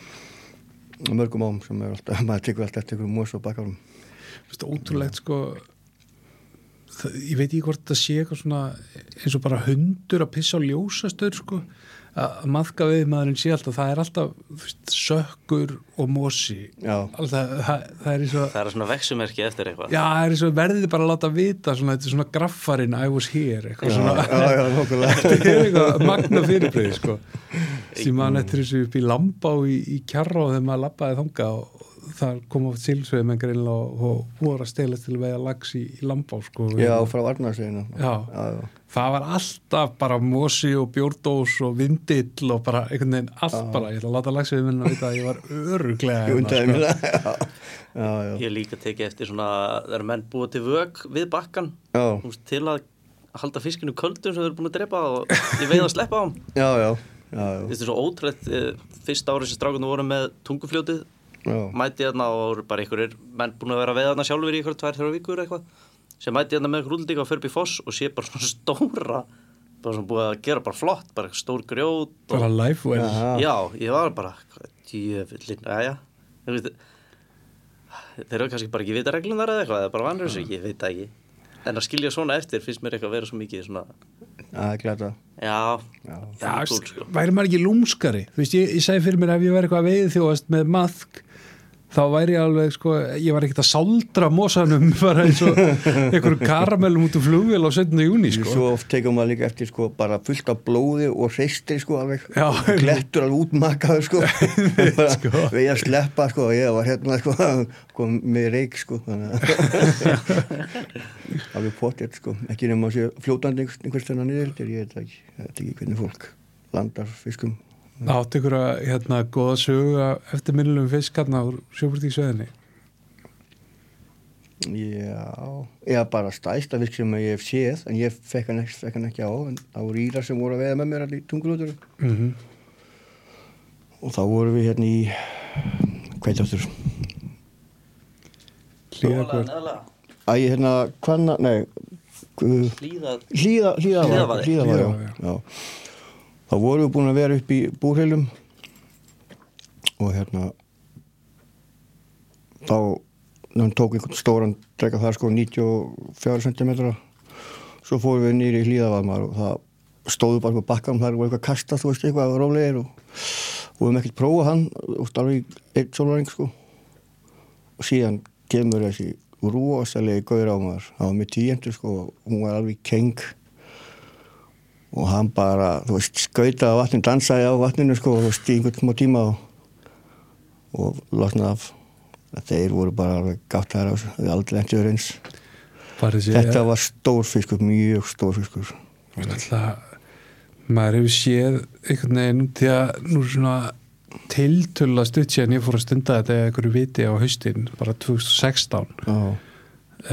Mörgum ám sem er alltaf, maður tekur alltaf eftir einhverjum mós á bakkanum. Þú veist, ótrúlegt sko það, ég veit ekki hvort það sé eitthvað svona eins og bara hundur að pissa á ljósastöður sko að maðka við maðurinn sé alltaf það er alltaf þú veist, sökkur og mosi Já. alltaf, það, það er eins og Það er svona vexumerki eftir eitthvað. já, það er eins og verðið bara að láta vita svona, þetta er svona graffarinn I was here eitthvað Já, svona já, já, nokkulega. þetta er eitthvað magna fyrirbreyði sko sem mann eftir þessu upp í Lambá í, í Kjarrá þegar maður labbaði þanga og þar kom oft silsveið menn greinlega og, og voru að stelast til að veiða lax í, í Lambá sko. Já, frá Arnarseginu. Já. Já, já. Það var alltaf bara mosi og bjórdós og vindill og bara einhvern veginn allt Já. bara, ég ætla að láta lagsveið minna að vita að ég var öruglega Ég undaði hérna, mér það. Já, já, já. Ég hef líka tekið eftir svona, það eru menn búið til vök við bakkan Já, þú veist, til að halda fiskinu köldum sem þau eru búin að drepa og ég veið að sleppa á hann. já, já. Já, já. Þetta er svo ótrúlegt, eh, fyrsta árið sem strákunum voru með tungufljótið, Já. mæti hérna og voru bara einhverjir menn búin að vera að veiða hérna sjálfur í einhverjum tvær, þrjár vikur eitthvað, sem mæti hérna með rúldíka og fyrir upp í foss og sé bara svona stóra, bara svona búið að gera bara flott, bara stór grjót og, bara life well. Jaha. já, ég var bara, hvað, djöfullin, já, já, þeir eru kannski bara ekki vita reglunar eða eitthvað, eða bara vanur þessu, ég veit það ekki. En að skilja svona eftir finnst mér eitthvað að vera svo mikið svona, Það er glata. já, Já. Já, cool, sko. væri maður ekki lúmskari þú veist, ég, ég segi fyrir mér ef ég væri eitthvað að veiði þjóðast með maðk þá væri ég alveg, sko, ég var ekkert að sáldra mosanum bara eins og einhverjum karamellum út úr flugvél á sautjánda júní, sko. Svo oft tegum maður líka eftir, sko, bara fullt af blóði og hreistir, sko, alveg. Já. Klettur alveg útmakaður, sko. bara sko. Við að sleppa, sko, ég var hérna, sko, kom með reik, sko. alveg potið, sko. Ekki nema að sé fljótandi einhvers þennan niður, ég veit ekki, ég veit ekki hvernig fólk landar fiskum. Áttu ykkur að, hérna, góða sögu eftirminnilegum fisk hérna úr sjóbúrtíksveiðinni? Já, ég er bara stæsta fisk sem ég hef séð, en ég fekk hann ekki, fekk hann ekki á, en það voru írar sem voru að veiða með mér allir í Tungulótur. Mm-hmm. Og þá vorum við hérna í, hvað er þetta? Hlíðagöl. Æ, hérna, hvanna, nei, Hlíða... Hlíða, hlíða, Hlíðavari. Hlíðavari, já, já. Þá vorum við búin að vera upp í búrheilum og hérna þá hann tók einhvern stóran drega þar sko níutíu og fjórir sentimetrar, svo fórum við niður í Hlíðavarmar og það stóðu bara på bakkanum, þar voru eitthvað kastað, þú veist, eitthvað rólegir og, og við hefum ekkert prófað hann úst, alveg einn sólvaring sko og síðan kemur þessi rosalegi gaur á maður, það var með tíendur sko og hún var alveg keng og hann bara, þú veist, skautaði á vatninu, dansaði á vatninu, sko, og í einhvern smá tíma og, og losnaði af. Þeir voru bara alveg gáttaðir á þessu, þeir aldrei lentið eins. Þessi, Þetta var stór fiskur, mjög stór fiskur. Alltaf, maður hefur séð einhvern veginn, því að nú svona tiltölulega stutt síðan ég fór að stunda þetta eða einhverju viti á haustin, bara tvö þúsund og sextán. Já.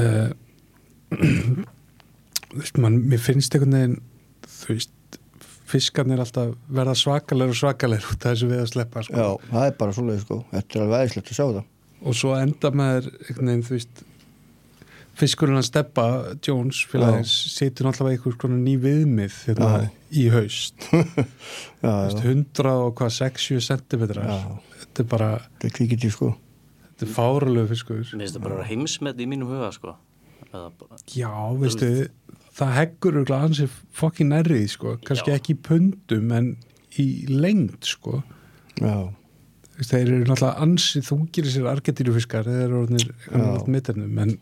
Uh, þú veist, man, mér finnst einhvern veginn þú veist, fiskarnir alltaf verða svakalegir og svakalegir út af þessu við að sleppa, sko. Já, það er bara svoleiðis, sko. Þetta er alveg æðislegt að sjá það. Og svo enda maður einhvern veginn, þú veist, fiskurinn að Stebba Jones félagins setur náttúrulega einhvers konar ný viðmið hérna, í haust. já, veist, hundrað og hvað, sex til sjö sentimetrar. Þetta er bara... Þetta er kvikindi, sko. Þetta er fáralegu fiskur. Mér finnst það bara heimsmet í mínum huga, sko. Bara... Já, veistu... Það heggur örugglega ansi fokkin nærrið, sko. Kannski Já. ekki í pundum, en í lengd, sko. Já. Þeir eru náttúrulega ansi þungir sér argentínufiskar, þeir eru orðnir mittarnum, en,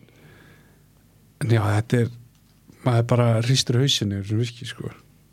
en já, þetta er, maður bara hristur hausinu yfir þessum fiski, sko.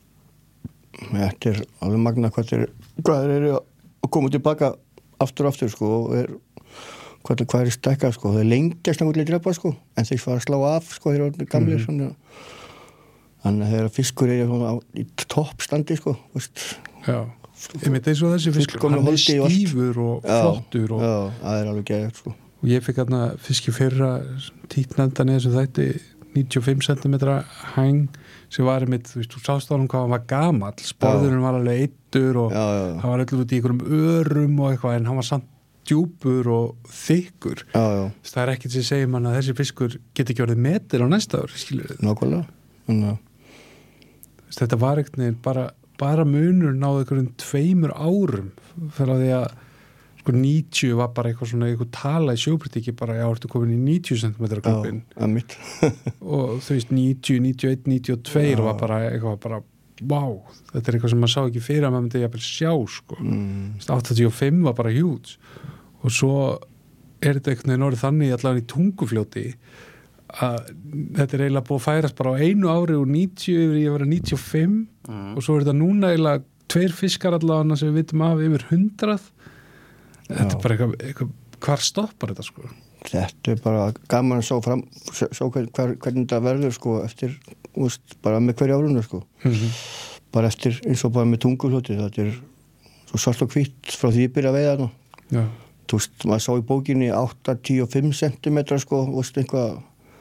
Þetta er alveg magna hvað þeir, hvað þeir eru að koma tilbaka aftur og aftur, sko, og er, hvað, hvað er stækkað, sko. Þeir lengjast náttúrulega drepa, sko, en þeir fara að slá af, sko, þeir eru orðnir gamlir, mm-hmm. svona. Þannig að þegar fiskur er á, í toppstandi, sko, veist. Já, ég meint eins og þessi fiskur, hann er stífur og já, flottur. Og, já, það er alveg geðið, sko. Og ég fikk hérna fiski fyrra títnendan eða sem þætti níutíu og fimm sentimetra hæng sem var einmitt, þú veist, þú sást á hann hvað hann var gamall, sporðurinn var alveg eittur og já, já, já. hann var alltaf út í einhverjum örum og eitthvað, en hann var samt djúpur og þykkur. Já, já. Það er ekkert sem segir mann að þessi fiskur geti ekki orðið metir á næsta ár, skilur þið. Nákvæmlega. Þannig að þetta var ekkert neginn bara, bara munur náðu einhverjum tveimur árum fyrir að því að sko níutíu var bara eitthvað svona eitthvað tala í sjóbrítíki bara, já, ertu komin í níutíu sentimetra klubin já, mitt og þú veist níutíu, níutíu og eitt, níutíu og tvö já. Var bara eitthvað bara, vá, þetta er eitthvað sem maður sá ekki fyrir að maður myndi jafnvel sjá, sko mm. áttatíu og fimm var bara hjúts og svo er þetta eitthvað en orðið þannig allavega í Tungufljóti að þetta er eiginlega búið að færast bara á einu ári úr níutíu yfir ég að vera níutíu og fimm mm. og svo er þetta núna eiginlega tveir fiskar allavega sem við vitum af yfir hundrað þetta er bara eitthvað, eitthvað hvar stoppar þetta, sko? Þetta er bara gaman að sjá fram sjá hvern, hver, hvernig þetta verður, sko, eftir, úst, bara með hverju árunni, sko mm-hmm. bara eftir, eins og bara með Tungufljóti þetta er svo svart og hvítt frá því ég byrja að veiða þarna þú veist, maður sá í bókinni áttatíu og fimm sentimetra, sko, úst, einhvað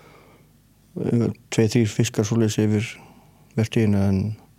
tvei, þrír fiskar svoleiðis yfir vertíðina en,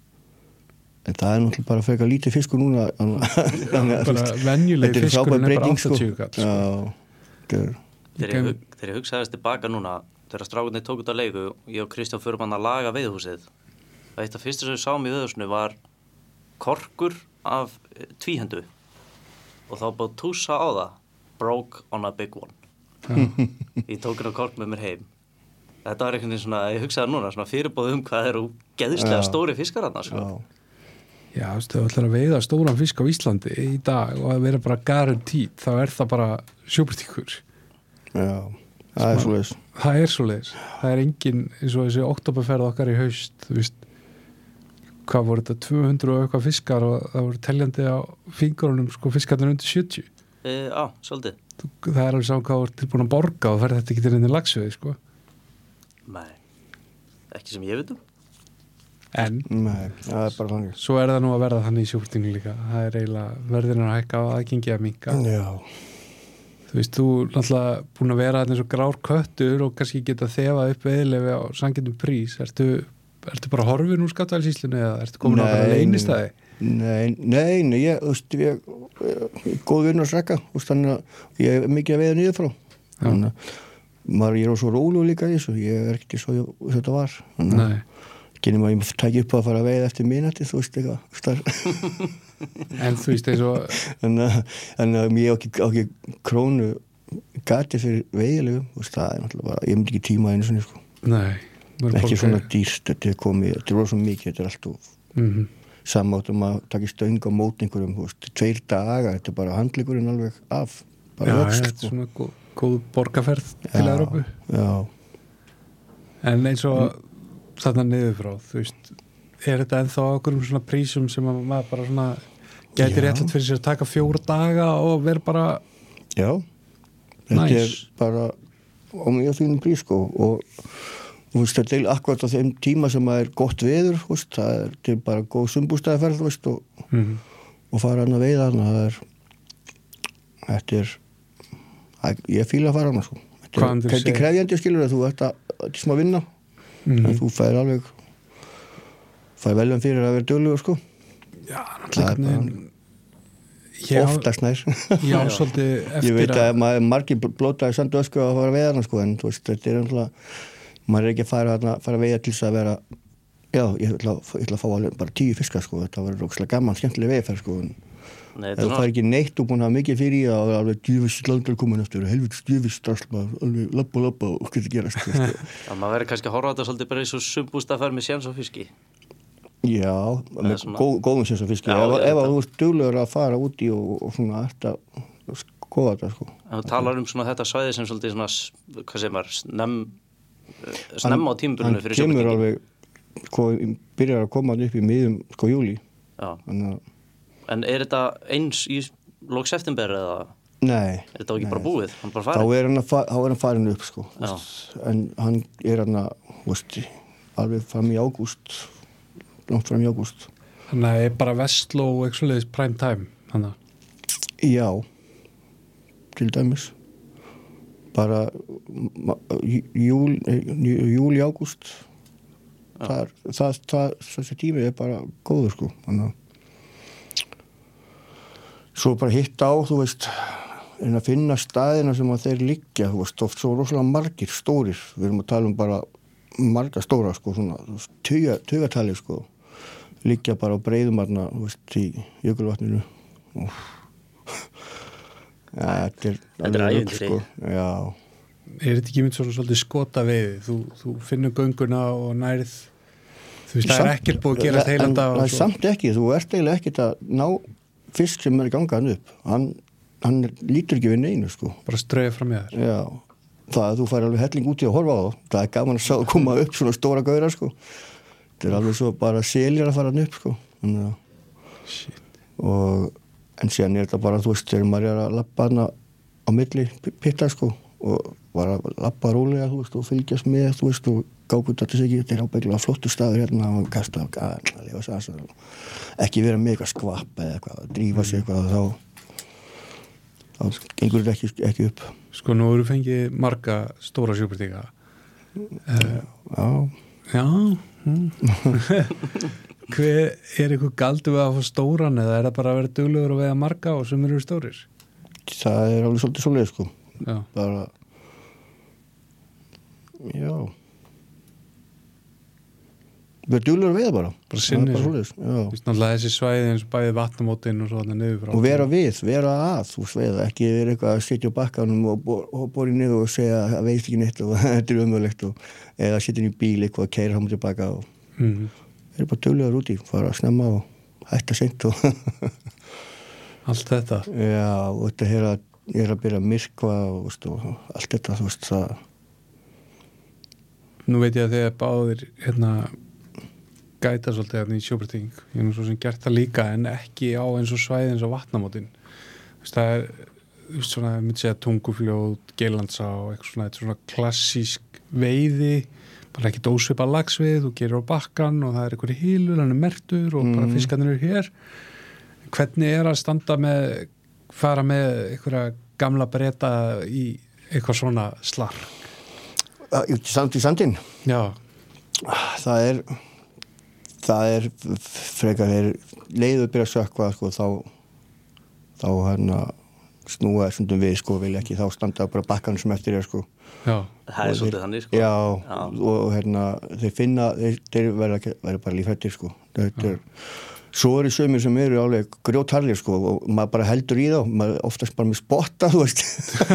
en það er náttúrulega bara frekar lítið fiskur núna bara venjuleg fiskurinn er bara áttatíu sko. Sko. Já, þegar ég, ég hugsaðist tilbaka núna þegar strákunni tók út að leiku ég og Kristján fyrir mann að laga veiðhúsið og eitt af fyrsta sem við sáum í veiðhúsinu var korkur af tvíhendu og þá búið túsa á það broke on a big one ég tók hérna kork með mér heim þetta var einhvern veginn svona, ég hugsaði núna svona fyrirbóð um hvað eru geðislega já. Stóri fiskar þarna, sko. Já, þú veist, þau ætlar að veiða stóran fisk á Íslandi í dag og að vera bara garantít, þá er það bara sjúktíkur. Já, það er svoleiðis. Það er svoleiðis. Það er engin, eins og þessi októberferð okkar í haust, þú veist, hvað voru þetta, tvö hundruð og eitthvað fiskar og það voru teljandi á fingurunum, sko, fiskarnir undir sjötíu. E, á, svolítið. Það er alveg saman hvað þú ert tilbúin að borga og ferð þetta ekki til reyndin lagsveið, sko. Nei, ekki sem ég veit um. En Nei, það er bara þannig. Svo er það nú að verða þannig í sjúktíkinu líka. Það er eiginlega verðin að hækka og aðgengi að minnka. Já. Þú veist, þú náttúrulega búin að vera eins og grár köttur og kannski geta þefað upp veiðilefi á sanngjarnum prís. Ertu, ertu bara horfin úr Skaftafellssýslunni eða ertu komin á bara leynistæði? Nei, nei, nei, ég, þú veist, ég, ég góð vinn að srekka, þú veist, þannig að ég er mikið að veiða niður frá. Þannig að maður, ég er á svo rólu líka í þessu, ég er ekki svo þetta var. Nei. Kynum að ég tæki upp að fara að veiða eftir minnati, þú veist, eitthvað. En þú veist, eins og... Þannig að ég á ekki, á ekki krónu gati fyrir veiðilegu, þú veist, það er náttúrulega bara, ég myndi ekki tíma einu svona, sko. Nei. Ekki svona dýrst, þetta er komið, þetta er rosa mikið, þetta er alltaf mm-hmm. samáttum að taka stöng á mót einhverjum, þú veist, tveir daga, þetta er bara handleikurinn alveg af, bara já, vöxt, ja, þetta er svona góð, góð borgarferð til Evrópu. Já. En eins og mm. þarna niður frá, þú veist, er þetta ennþá okkur um svona prísum sem að maður bara svona gæti réttlætt fyrir sér að taka fjóra daga og vera bara já, þetta nice. Er bara á mjög fínum prís, sko, og þú veist, þetta er akkurat á þeim tíma sem það er gott veður, þú veist, það er til bara góð sumbústaðaferð, þú veist, og, mm-hmm. og fara hann að veiða hann, það er þetta er að, ég fíla að fara hann, sko. Þetta er, er krefjandi, skilur það, þú ert að, að smá vinna, mm-hmm. en þú fær alveg fær veljan fyrir að vera duglegur, sko. Já, náttúrulega oftast nær. Já, svolítið eftir ég veit að, að maður margir blótaði sandu ösku að fara að veiða hann, sko, en þú veist, þetta er náttúrulega maður er ekki að fara, fara að veiða til þess að vera já, ég ætla, ég ætla að fá alveg bara tíu fiskar, sko, þetta var rokslega gaman skemmtileg veiðferð, sko, en Nei, ef þú fær ekki neitt og búin að hafa mikið fyrir í að alveg djöfist landar komin eftir helvits djöfist drasl, alveg labba labba og hvað það gera, sko, sko. Já, maður verður kannski að horfa á þetta svolítið bara eins og sumbústaðferð með séns og fiski. Já, með svona... góð, góðum séns og fiski, já, ef, ef þú ert duglegur að fara úti og, og svona eftir að skoða þetta, sko. En þú talar um svona þetta svæði sem svolítið svona, hvað segir maður, snemm snemma á tímabilinu fyrir sjúkdóminn. Hann kemur alveg, sko, byrjar að koma upp í miðjum, sko, júlí. Já. Þannig að en er þetta eins í lok september eða? Nei. Er þetta ekki nei. Bara búið? Hann bara farið? Þá er hann, fa- þá er hann farin upp, sko. Veist, en hann er hann að, veist, alveg fram í ágúst, langt fram í ágúst. Þannig að það er bara vestló og ekki svoleiðis prime time, þannig að? Já, til dæmis. Bara júl, júli, ágúst. Það, það, það, þessi tími er bara góður, sko. Þannig að svo bara hitt á, þú veist, en að finna staðina sem að þeir liggja, þú veist, oft svo rosalega margir, stórir, við erum að tala um bara marga stóra, sko, svona, tuga, tugatali, sko, liggja bara á breiðum þarna, þú veist, í jökulvatninu. Ja, þetta er alveg rugg, sko, já. Er þetta ekki mynd svona svolítið skota veiði? Þú, þú finnur gönguna og nærið, þú veist, það er ekkert búið að gerast heilan dag. Það er samt ekki, þú ert eiginlega ekkert að ná fisk sem er gangaðan upp, hann, hann lítur ekki við neinu, sko. Bara strauja fram með þér. Já, það að þú fær alveg helling út í að horfa á það, það er gaman að sá að koma upp svona stóra gaurar, sko. Þetta er alveg svo bara seljar að fara hann upp, sko. Þannig að, og, en síðan er þetta bara, þú veist, þegar maður er að labba hann á milli pitta, sko, og var að labba rólega, þú veist, og fylgjast með, þú veist, og gákut að þessi ekki, þetta er ábygglega flottu staður hérna og kasta á gæðan að lifa sæs ekki vera með eitthvað skvapp eða eitthvað, drífa sig eitthvað þá, þá gengur þetta ekki, ekki upp. Sko, nú eru fengið marga stóra sjúktíka. Uh, já. Já. Hver er eitthvað galdur við að fá stóran eða er það bara að vera duglegur og veiða marga og sem eru stórir? Það er alveg svolítið svoleið, sko. Já. Bara, já. Við erum duglegur að veiða bara. Bara sinni. Bara svoleiðis, já. Vist náttúrulega þessi svæði eins og bæði vatnamótin og svo þarna niður frá. Og vera við, vera að, þú veist, veiða, ekki vera eitthvað að sitja á bakkanum og, og, og bori niður og segja að veist ekki neitt og þetta er umöðulegt og eða sitja inn í bíl eitthvað að keyra fram og tilbaka og mm-hmm. við erum bara duglegur úti, fara að snemma og hætta seint og allt þetta. Já, og þetta hér að ég er að byrja að myrkva og, veist, og allt þetta, þú veist, það Nú veit ég að þið báðir hérna gæta svolítið hérna í sjóbreyting ég hef svo sem gert það líka en ekki á eins og svæði eins og vatnamótin það er svona, ég myndi segja Tungufljót, Geilandsá eitthvað svona, eitthvað svona klassísk veiði bara ekki dósvipa lagsvið þú gerir á bakkan og það er eitthvað hýlur hann er mertur og bara fiskarnir eru hér hvernig er að standa með fara með eitthvað gamla breta í eitthvað svona slark Samt í sandinn? Já Það er það er frekar er leiður byrja að sökkva sko, þá þá hérna snúa stundum við sko, vil ekki þá standa bara bakkanum sem eftir er sko Já, það er svolítið þannig sko Já, já. og hérna þeir finna, þeir, þeir verða, verða bara lífhættir sko þetta er, svo eru sömur sem eru alveg grjótharðir sko og maður bara heldur í þá maður oftast bara með spotta, þú veist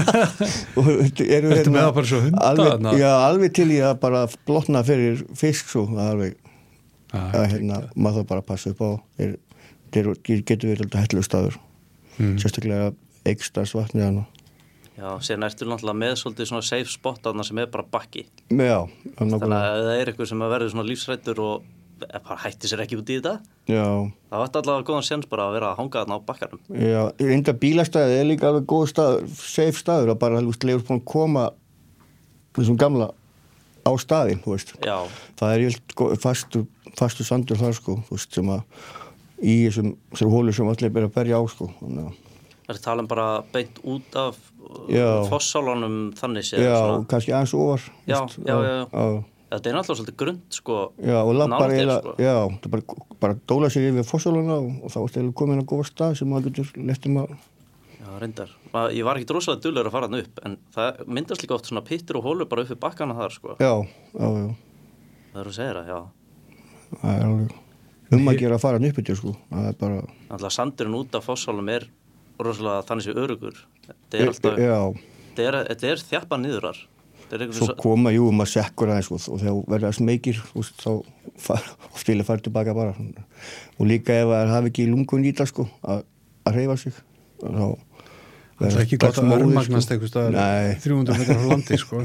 og eru Ertu með það bara svo hunda alveg, já, alveg til í að bara blotna fyrir fisk svo, það er alveg ah, að hérna, maður þá bara passa upp á þeir, þeir getur verið alltaf hellu staður mm. sérstaklega Eiksdalsvatnið hana Já, síðan ertu náttúrulega með svolítið svona safe spot þarna sem er bara bakki Já, þannig að ef það er eitthvað sem verður svona lífsrættur og bara hætti sér ekki út í þetta Já það var allavega góðan séns bara að vera að hanga þarna á bakkanum Já, reynda bílastæði er líka alveg góð staður, safe staður að bara hefur leifur búin að koma þessum gamla á staðinn, þú veist Já það er helt fastu, fastu sandur þar sko, þú veist, sem að í þessum, þessum hólu sem allir byrja að berja á sko þannig að Það er talað bara beint út af fossálunum þannig séð Já, svona. kannski aðeins ofar Já, veist, já, já, já. á, Þetta er náttúrulega svolítið grund sko Já, og lappar eiginlega, sko. já, það bara, bara dóla sér yfir fossáluna og, og þá er það komin að góða stað sem maður getur lettum að Já, reyndar. Ég var ekki rosalega duglegur að fara hann upp en það myndast líka oft svona pittur og hólur bara upp við bakkana þar sko Já, já, já Það er að segja það, já Það er alveg um að gera að fara hann upp yfir sko það er bara Náttúrulega sandurinn út af fossálum er rosalega þannig sem örugur Þetta er alltaf Já Þetta er, þetta er þjappa niðurar Svo koma, jú, maður sekkur aðeins og, og þegar verða smekir þá oft vilja fara tilbaka bara og líka ef það hafi ekki lungun í það sko að, að hreyfa sig þá Það er ekki gott að örmagnast eitthvað staðar þrjú hundruð metrar á landi sko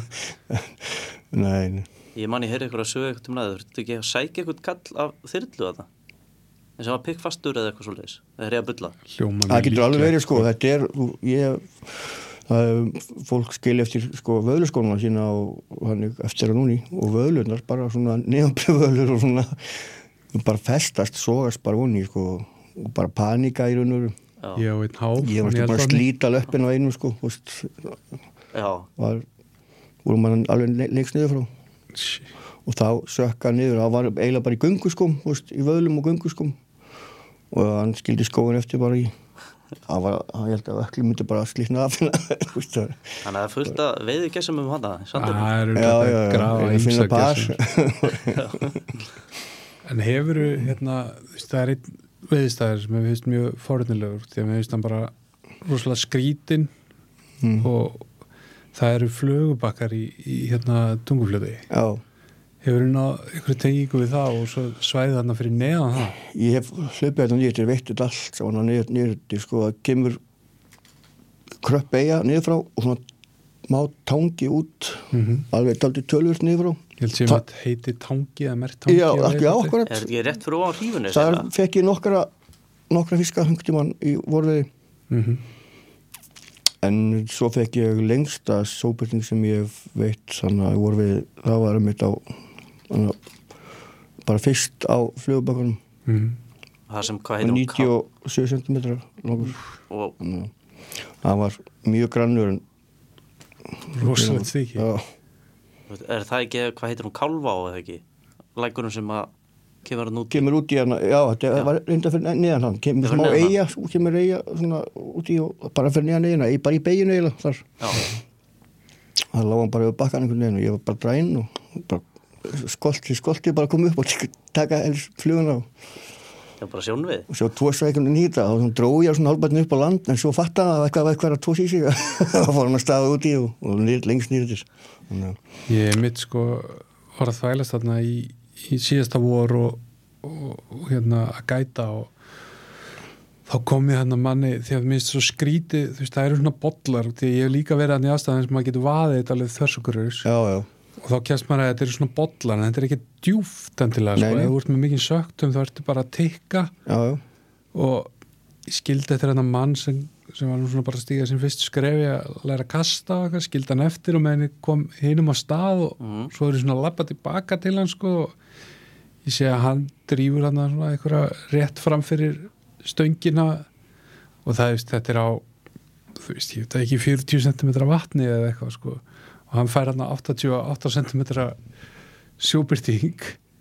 Nei, nei Ég man ég heyri ykkur að sögu eitthvað um næður Þú ekki að sækja eitthvað kall af þyrlu að það eins og að pikk fastur eða eitthvað svoleiðis það er að bulla Það getur alveg verið sko þetta er, ég það er fólk skilja eftir sko vöðluskónuna sína og hann eftir að núni og vöðlunar bara svona neðanbröðvöðlur og svona bara festast, sogast bara vonni sko og bara panika í raun og veru Já, einn hálf Ég var bara að slíta löppin á einu sko veist, Já var, voru mann alveg leikst niður frá Shit. og þá sökka niður, það var eiginlega bara í gönguskum veist, í vöðlum og gönguskum og hann skildi skóin eftir bara í það var, ég held að ökli myndi bara slíkna af Þannig að það er fullt að veiði gessum um hana Það eru þetta að grafa ýmsa gessum En hefur hérna, það er einn veiðistæður sem við finnst mjög forunnilegur því að við finnst hann bara rosalega skrítinn mm. og það eru flögubakkar í, í hérna Tungufljóti Já Hefur þú náð einhverju tengingu við það og svo svæðið þarna fyrir neðan það? Ég hef hlaupið þetta nýtt, ég veitt þetta allt svona niður, niður, sko, það kemur kröpp beigja niður frá og svona má tangi út Mm-hmm. alveg daldið tölvurt niður frá Ég held sem að heiti tangi eða mert tangi Já, já, akkurat Er þetta ekki rétt fyrir ofan hrífunni? Það fekk ég nokkra nokkra fiska hungtíman í vorfiði mm-hmm. en svo fekk ég lengsta sóbyrting sem ég veit þannig að vorfiði, það var um þetta á bara fyrst á flugubakkanum mm-hmm. Það sem hvað heitir hún? níutíu og sjö sentimetrar langur og það var mjög grannur en rosalegt þykki Er það ekki, hvað heitir hún, Kálfá eða ekki? Lækurinn sem að kemur að nút kemur út í hana, já, þetta já. var reynda fyrir neðan hann, kemur smá eiga kemur eiga svona út í og bara fyrir neðan eigina, bara í beginu eiginlega þar það lág hann bara yfir bakkan einhvern veginn og ég var bara dræn og bara skolti, skolti bara kom upp og taka helst fluguna Það var bara sjónvið og svo tvo sækunum nýta og þá dró ég svona hálfbættin upp á land en svo fattaði að eitthvað var eitthvað að tósi í sig og fór hann að staða út í og, og nýr, lengst nýrðis Ég mitt sko var að þvælast þarna í, í síðasta vor og, og, og hérna að gæta og þá kom ég hann að manni því að minnst svo skrítið, þú veist, það eru svona bollar því ég hef líka verið hann í aðstæðan sem maður getur vaðið þetta alveg þversugrus og þá kemst maður að þetta eru svona bollar en þetta er ekki djúft endilega, sko, ef þú ert með mikið söktum þá ertu bara að tikka já, já. Og ég skildi eftir hann að mann sem, sem var nú svona bara að stíga sem fyrst skrefi að læra að kasta og eitthvað, skildi hann eftir og með henni kom hinum á stað og mm. svo er ég svona að labba tilbaka til hann, sko, og ég sé að hann drífur hann svona einhverja rétt fram fyrir stöngina og það, veist, þetta er á þú veist, ég veit ekki fjörutíu sentimetra vatni eða eitthvað, sko, og hann fær hann áttatíu og átta sentimetra sjóbyrting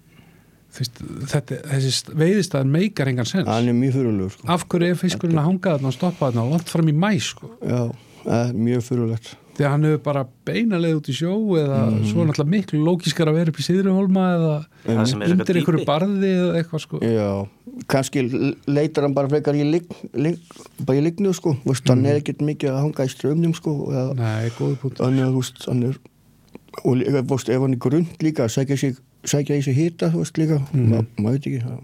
þú veist, þetta, þessi veiðistæðan meikar engan sens. Hann er mjög fyrirlegur, sko. Af hverju er fiskurinn að hanga þarna og stoppa þarna langt fram í mæ, sko? Já, eh, mjög fyrirlegt. Því að hann hefur bara beina leið út í sjó eða mm. svo náttúrulega miklu lógískar að vera upp í Syðruhólma eða undir einhverju barði eða eitthvað, sko. Já, kannski leitar hann bara frekar í ligg, ligg, bara í lignu, sko. Vist, mm. hann er ekkert mikið að hanga í strömmnum, sko. Eða, Nei, góð punkt. Þannig að, þú veist, hann er og vist, ef hann er grund líka sækja, sig, sækja í sig hita, þú veist, líka mm. Ma, maður veit ekki það.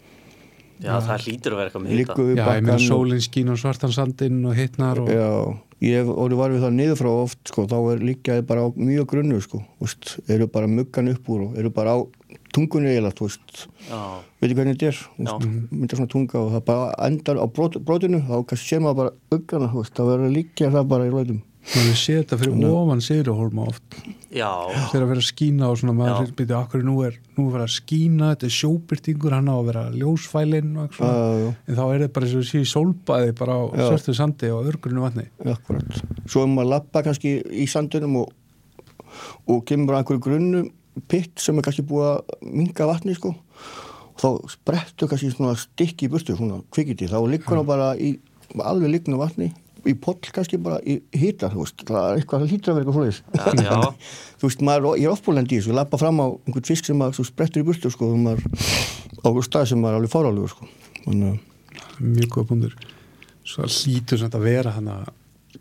Já, já, það hlýtur að vera eitthvað með hita. Já, ég meina sólinn skín á svartan sandinn og hitnar og... Já, ég hef orðið var við það niður frá oft, sko, þá er líka bara á mjög grunnu, sko, veist, eru bara muggan upp úr og eru bara á tungunni eiginlega, þú veist, veit ekki hvernig þetta er, veist, myndar svona tunga og það bara endar á brot, brotinu, þá kannski sér maður bara uggana, þú veist, það verður líka það bara í rautum. Maður sé þetta fyrir Ná. ofan Syðruhólma oft. Já. Þegar að vera að skína og svona, maður byrja, akkur nú er, nú er verið að skína, þetta er sjóbyrtingur, hann á að vera ljósfælinn og svona, uh, en þá er þetta bara eins og sé í sólbaði bara á svörtu sandi og örgrunni vatni. Akkurat. Svo er maður að labba kannski í sandunum og, og kemur á einhverju grunnu pitt sem er kannski búið að minka vatni, sko, og þá sprettu kannski svona stykki í burtu, svona kvikiti, þá liggur hann bara í alveg lignu vatni, í poll kannski bara í hita, þú veist, það er eitthvað hlýtur að vera eitthvað svoleiðis. Já, já. Þú veist, maður, ég er ofbúlandi í þessu, labba fram á einhvern fisk sem maður sprettur í burtu, sko, maður, á einhver stað sem maður er alveg fáránlegur, sko. Þannig, mjög góða punktur. Svo hlýtur samt að vera hann að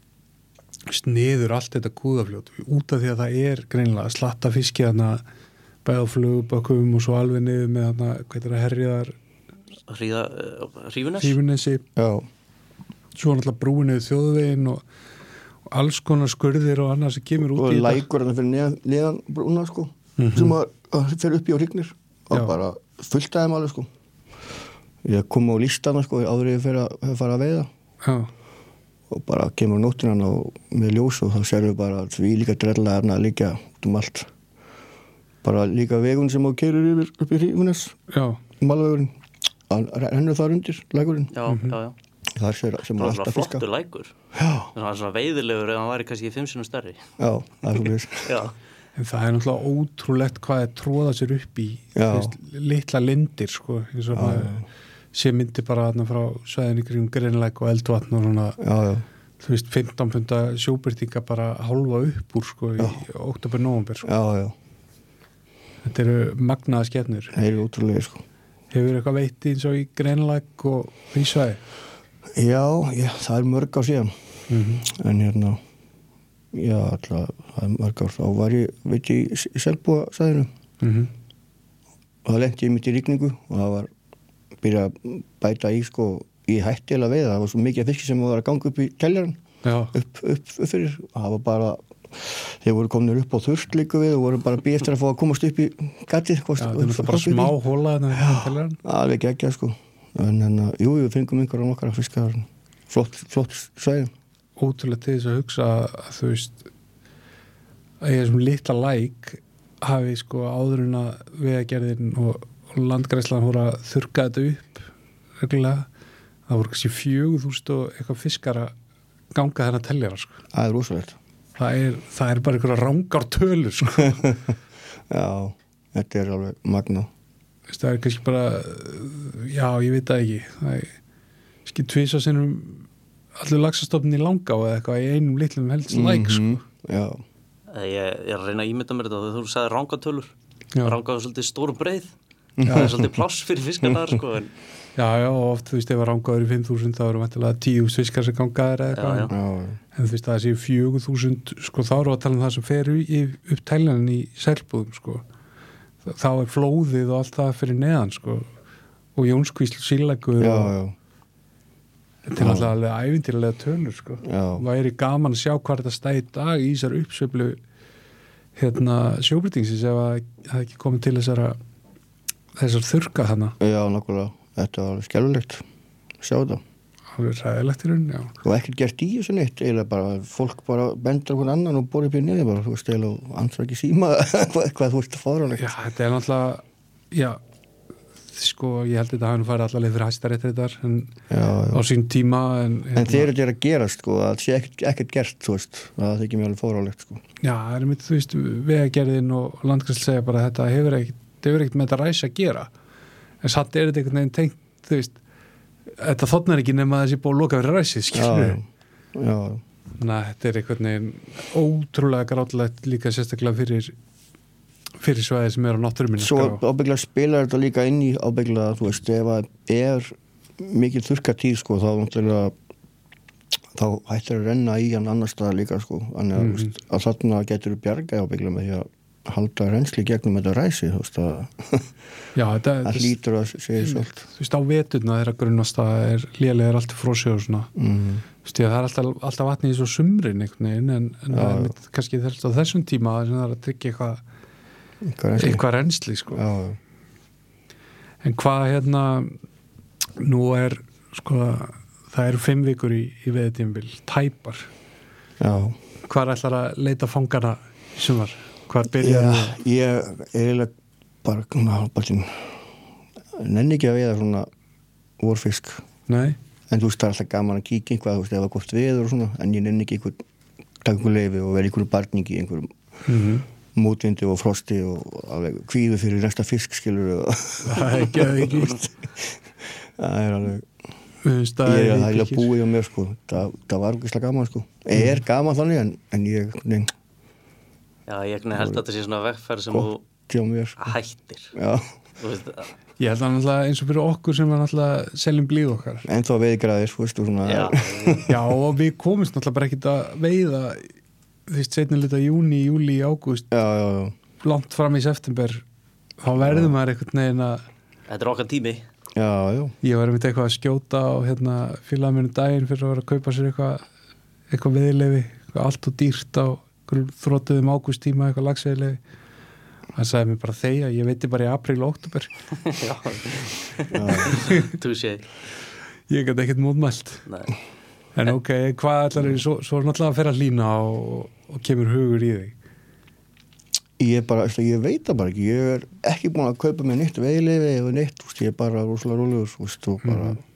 sniður allt þetta kúðafljót, út af því að það er greinilega að slatta fiski hann að bæða á flugubökkum og svo alveg niður með hann að, hvað er það, herriðar Hríða, Hrífunes? Hrífunesi. Já. Svo náttúrulega brúinu þjóðveginn og, og alls konar skurðir og annað sem kemur út og í þetta. Og lækur hann fyrir neðan, neðan brúna, sko, mm -hmm. sem að, að fyrir upp í á hrygnir og Já. bara fullt aðeim alveg, sko. Ég kom á listana, sko, áður ég fyrir að fara að veiða. Já. Og bara kemur nóttina og með ljós og þá sér við bara því líka drella hérna líka út um allt. Bara líka vegun sem á keyrir yfir upp í Hrífunes. Já. Malvegurinn. Hennur þar undir, lækurinn. Já, mm -hmm. já, já. Það er sem er alltaf fiska. Flottur lækur. Já. Það er svona veiðilegur ef hann væri kannski fimm sinnum stærri. Já, það er svona. Já. En það er náttúrulega ótrúlegt hvað er tróða sér upp í veist, litla lindir, sko, eins og maður sé myndi bara þarna frá svæðinni kring Greinlæk og Eldvatn og svona, já, já. þú veist, fimmtán punda sjóbyrtinga bara hálfa upp úr, sko, já. í október, nóvember, sko. Já, já. Þetta eru magnaða skepnur. Það eru ótrúlega, sko. Hefur eitthvað veitt eins og í Greinlæk og í svæði? Já, já, það er mörg á síðan mm -hmm. en hérna já, alltaf, það er mörg á þá var ég, veit ég, í Selbúa sæðinu mm -hmm. og það lenti ég mitt í rigningu og það var byrjað að bæta í, sko, ég hætti eða veiða, það var svo mikið fiski sem var að ganga upp í kæljaran upp, upp, upp fyrir og það var bara, þeir voru komnir upp á þurft líka við og voru bara býð eftir að fá að komast upp í gatið. Já, það er bara smá hóla en það er kæljaran. Alveg geggjað, sko. En hérna, jú, við fengum einhverjum okkar að fiska þar, flott, flott svæði. Ótrúlega til þess að hugsa að þú veist að ég sem litla læk hafi, sko, áður en að vegagerðin og, og landgræðslan voru að þurrka þetta upp reglulega, það voru kannski fjögur þúsund og eitthvað fiskar að ganga þennan teljara, sko. Það er rosalegt. Það er, það er bara einhverja rangar tölur, sko. Já, þetta er alveg magnað. Það er kannski bara, já, ég veit það ekki, það er kannski tvisa sinnum allir laxastofnin í Langá eða eitthvað í einum litlum helst læk, mm -hmm. sko. Já. Ég, ég er að reyna að ímynda mér þetta og þú sagði rangatölur, ranga er svolítið stór og breið, það er svolítið pláss fyrir fiskarnar, sko. En... Já, já, og oft, þú veist, ef að rangaður í fimm þúsund þá eru vantilega tíu fiskar sem gangaðir eða eitthvað, já, já. en þú veist, það sé fjögur þúsund, sko, þá eru að tala um það sem fer í upptæljanin í Selbúðum, sko. Þá er flóðið og allt það fyrir neðan, sko, og Jónskvísl sílækur og, þetta er alltaf alveg ævintýralega tölur sko. Væri gaman að sjá hvað þetta stæði í dag í þessar uppsveiflu hérna sjóbreytingsins ef að það ekki komið til þessara þessar þurrka hana. Já, nákvæmlega, þetta var skelfilegt sjá þetta. Alveg ræðilegt í raun, já. Og ekkert gert í þessu neitt, eiginlega bara fólk bara bendur okkur annan og borið upp í niður bara, þú veist, eða ansvar ekki síma hvað þú veist að fára. Já, þetta er náttúrulega, já sko, ég held að þetta hafi nú farið allavega fyrir hæstaréttar en já, já. Á sín tíma en, en þegar þetta er að gerast sko, að það sé ekkert, ekkert gert, þú veist það er ekki mjög alveg fórálegt sko. Já, það er mitt, þú veist, vegagerðin og landgræðsla segja bara að þetta hefur ekkert, hefur ekkert með þetta ræs að gera en satt er þetta einhvern veginn tengt, þú veist þetta þotnar ekki nema þessi búið að loka fyrir ræsið, skilur já, já. Þannig að þetta er einhvern veginn ótrúlega grátlegt líka sérstaklega fyrir fyrir svæði sem er á náttúruminni. Svo ábygglega spilar þetta líka inn í ábygglega, þú veist, ef að er mikil þurrkatíð, sko, þá náttúrulega þá hættir að renna í hann annar stað líka, sko, þannig að, mm-hmm. að þarna getur bjarga ábygglega með því að halda rensli gegnum þetta ræsi, þú veist, að Já, þetta það hlýtur að segja svolít. Þú veist, á veturna þeirra grunnast að er lélega er alltaf frósið og svona. Mm-hmm. Þú veist, það er alltaf, alltaf vatni í svo sumrin einhvern veginn, en, en það er mitt, kannski þess, þessum tíma sem það er að tryggja eitthvað eitthvað reynsli sko. En hvað hérna nú er sko það eru fimm vikur í, í veðutímabil tæpar Já. Hvað ætlar að leita fangana í sumar? Hvað byrjar það? Ég er eiginlega bara, bara nenni ekki að veiða svona vorfisk Nei. En þú veist það er alltaf gaman að kíkja einhvað þú veist ef það gott veður og svona en ég nenni ekki einhver taka einhver leifi og vera einhverju barningi einhverjum mm-hmm. mótvindi og frosti og alveg kvíðu fyrir næsta fisk skilur það er ekki að ekki það er alveg Vist, ég er að hægla búið á mér sko það, það var okkur gaman sko mm. er gaman þannig en, en ég nein. Já ég held að þetta sé svona vegferð sem þú sko. hættir Já. Veist, ég held að náttúrulega eins og fyrir okkur sem var náttúrulega seljum blíð okkar en þá veiðgræðir svona... já. Já og við komumst náttúrulega bara ekkert að veiða þú veist, setna lita júni, júli, ágúst já, já, já. langt fram í september þá verður maður einhvern veginn að þetta er okkar tími já, já. Ég var einmitt eitthvað að skjóta og hérna félagið mér um daginn fyrir að vera að kaupa sér eitthvað eitthvað veiðileyfi, eitthvað allt og dýrt á þrótuðum ágústíma, eitthvað lagsveiðileyfi hann sagði mér bara þegja, ég veit bara í apríl og október Já, þú sé Ég gæti ekkert mótmælt Nei En ok, hvað ætlar þau, svo, svo er náttúrulega að fer að hlýna og, og kemur hugur í þig Ég bara, ég veit það bara ekki ég er ekki búin að kaupa mig neitt veiðileyfi eða neitt, ég er bara rosalega rólegur og bara mm.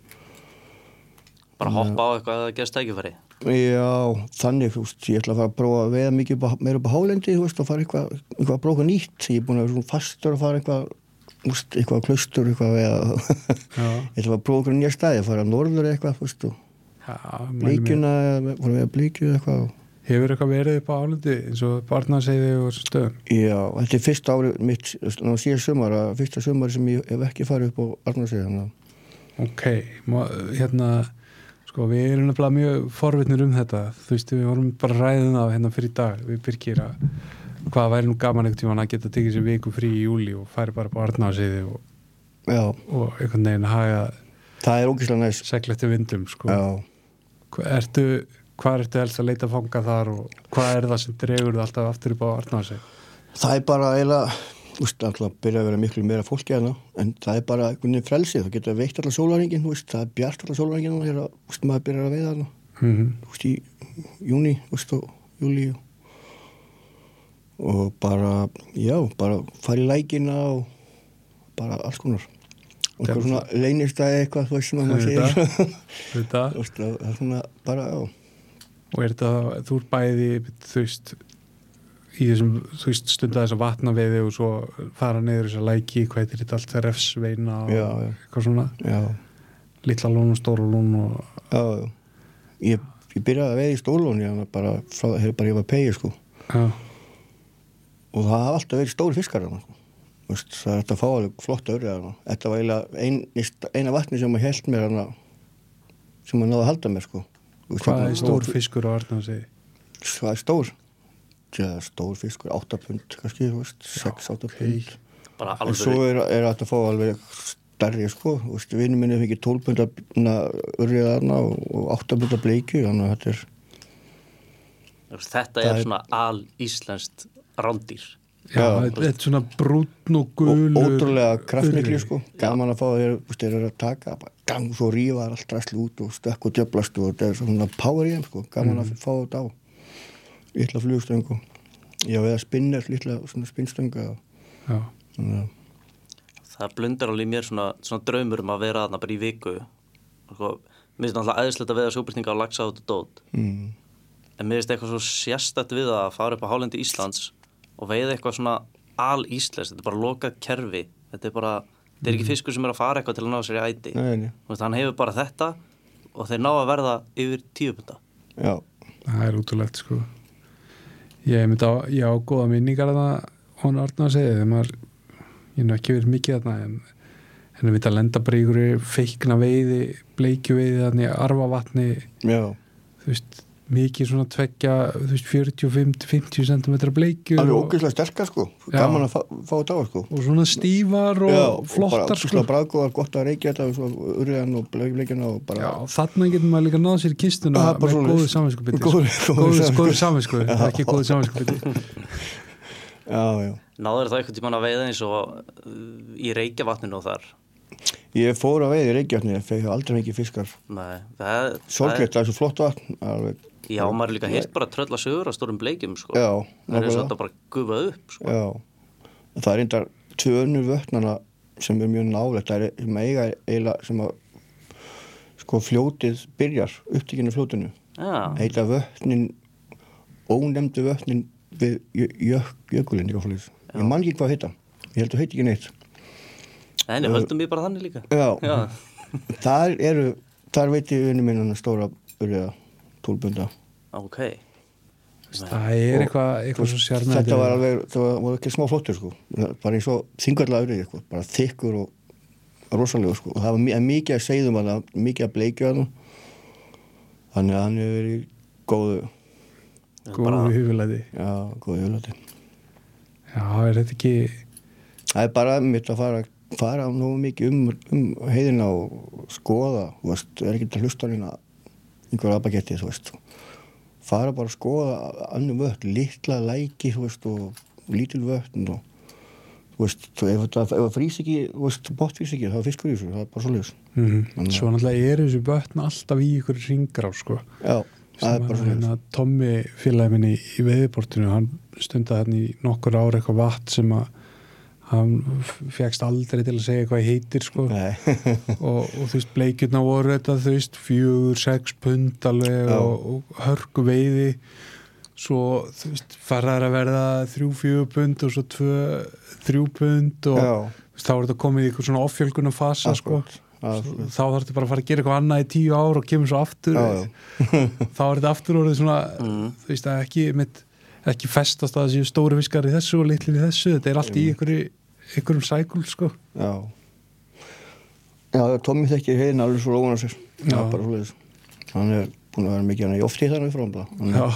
bara hoppa á eitthvað að gerast tækifæri Já, þannig, þú veist, ég ætla að fara að prófa að veiða mikið meira upp á hálendi, þú veist, að fara eitthvað eitthvað að prófa nýtt, ég er búin að vera svona fastur að fara eitthvað, þú veist, eitthvað klaustur eitthvað að veiða ég ætla að prófa eitthvað nýja staði, að fara að norður eitthvað, þú veist, og blíkjuna fara að veiða blíkju eitthvað Hefur eitthvað verið upp á hálendi eins og Barnaseiði og stöðum? Já, þetta er fyrsta árið mitt, síðan sumar, fyrsta sumar sem ég hef ekki farið upp á Barnaseiði Ok, hérna Sko, við erum nefnilega mjög forvitnir um þetta. Þú veist, við vorum bara ræðin á hérna fyrir í dag. Við Birkir að hvað væri nú gaman einhvern tímann að geta tekið sér viku frí í júli og færi bara på Arnarheiði og, og einhvern veginn haga það er ógeðslega næs. Segla eftir vindum, sko. Já. Ertu, hvað ertu helst að leita fanga þar og hvað er það sem dregur það alltaf aftur upp á Arnarheiði? Það er bara eiginlega Þú veist, alltaf byrja að vera miklu meira fólki hérna, en það er bara einhvern veginn frelsið, það getur veitt allar sólarhringinn, þú veist, það er bjart allar sólarhringinn og þegar, þú veist, maður byrjar að veiða hérna, mm-hmm. þú veist, í júni, þú veist, og júli og, og bara, já, bara fara í lækina og bara alls konar. Og eitthvað svona leynistæði eitthvað, þú veist, sem maður segir. Þetta? Þú veist, það er svona bara, já. Og er þetta, þú er bæði, þú veist, í þessum, þú veist, stunda þess að vatna veiði og svo fara niður þess að læki, hvað heitir þetta allt, refsveina og já, já. eitthvað svona já. Litla lón og stóra lón og já, já. Ég, ég byrjaði að veiða í stórlón ég bara, frá, hefur bara ég var pegi sko já. Og það hafa alltaf verið stóri fiskar sko. Vist, það er þetta að fá alveg flott öðru þetta var eiginlega ein, eina vatni sem maður held mér hana, sem maður náði að halda mér sko Vist, hvað er stór fiskur á Arnarheiði? Það er stór Já, stór fiskur, átta pund kannski, þú veist, sex, átta pund bara alveg en svo er, er að þetta fá alveg stærri sko, vinnum minni fikk tólf punda urriða þarna og, og átta punda bleikju, þannig að þetta er Þetta er, er svona al-íslenskt rándýr. Já, þetta er svona brúnn og gulur. Og ótrúlega kraftmikli, sko. Gaman að fá þeir, þeir eru að taka, gang, svo rífa allt drasli út og stökk og djöflast og þetta er svona power í þeim, sko. Gaman mm. að fá þetta á. Lítla flugstöngu. Já, eða spinner, lítla svona spinnstöngu. Já. Svona. Það blundar alveg mér svona, svona draumur um að vera þarna bara í viku. Sko, mér finnst náttúrulega æðislegt að veiða súpersninga á laxa át og dót. Mm. En mér finnst eitthvað svo sérstætt við að fara upp á hálendi Íslands og veiða eitthvað svona al-íslenskt. Þetta er bara lokað kerfi. Þetta er bara, þetta er ekki fiskur sem er að fara eitthvað til að ná sér í æti. Nei, nei. Veist, hann hefur bara þetta og þeir ná að verða yfir tíu punda. Já. Það er útrúlegt, sko. Ég myndi á, ég á góða minningar að það, hún Arna að segja, þegar maður, ég hef ekki verið mikið þarna, en en við þetta lenda bara í ykkur feikna veiði, bleikju veiði, þannig arfavatni. Já. Þú veist, mikið svona tveggja, þú veist, fjörutíu og fimm til fimmtíu sentimetra bleikju. Það er ógeðslega sterkar, sko. Gaman að fá, fá þetta á, sko. Og svona stífar og já, flottar, og bara, sko. Já, og bara gott að reykja þetta og svo urriðan og bleikjana og bara... Já, þarna getur maður líka náð sér í kistuna ja, með góðu samvinskupiti. Góðu samvinsku, ekki góðu samvinskupiti. Já, já. Náður það eitthvað tímann að veiða eins og í Reykjavatninu og þar? Ég fór að veiða í Reykjavatni, ég hef aldrei mikið fiskar. Nei, það... Sorglegt, það er svo flott vatn, alveg. Já, maður er líka heilt bara trölla sögur á stórum bleikjum, sko. Já. Það er svo þetta bara gufað upp, sko. Já. Það er reyndar tvönu vötnana sem er mjög nálægt, það er sem eiga eiginlega sem að sko fljótið byrjar, upptíkinu fljótinu. Já. Heita vötnin, ónefndu vötnin við jök, jökulinn í Róflís. Ég man ekki hvað heita. Ég held að heiti ekki neitt. Nei, nei, höldum við bara þannig líka. Já. Já. Þar eru, þar veit ég vinnu minn stóra urriða. tólf Ok. Það er eitthvað, eitthvað svo sjarmandi. Þetta var alveg, það var ekki smá flottur, sko. Bara eins og þingvarlega urrið, sko. Bara þykkur og rosalega, sko. Og það var mikið að segðum að það, mikið að bleikju að það. Þannig að hann hefur verið góðu. Góðu hufulati. Já, góðu hufulati. Já, er þetta ekki... Það er bara mitt að fara, fara nógu mikið um, um heiðina og skoða. Þú veist, það er ekki til hlustanina einhver abagetti, þú veist. Fara bara að skoða annum vötn, litla læki, þú veist, og lítil vötn og, þú veist, ef það frýs ekki, þú veist, botnfrýs ekki, það er fiskur í þessu, það er bara svoleiðis. Mm-hmm. Svo náttúrulega er þessu vötn alltaf í ykkur ringrá, sko. Já, það er bara svoleiðis. Hérna, Tommi félagi minni í veiðiportinu, hann stundaði hann í nokkur ára eitthvað vatn sem að hann fékkst aldrei til að segja hvað heitir, sko. og, og þú veist, bleikjurna voru þetta, þú veist, fjögur, sex pund alveg og, og hörku veiði, svo, þú veist, farðar að verða þrjú, fjögur pund og svo tvö, þrjú pund og veist, þá er þetta komið í eitthvað svona offjölgunum fasa, sko. Svo, þá þarf þetta bara að fara að gera eitthvað annað í tíu ár og kemur svo aftur. Þá er þetta aftur orðið svona, mm. þú veist, að ekki mitt ekki festast að það séu stóri fiskar í þessu og litlir í þessu, þetta er allt í einhverju einhverjum sækul, sko. Já. Já, Tommi þekkir heiðin alveg svo róan á sér. Já. Það er bara svoleiðis. Hann er búin að vera mikið hann í oft í þannig frá hann. Já.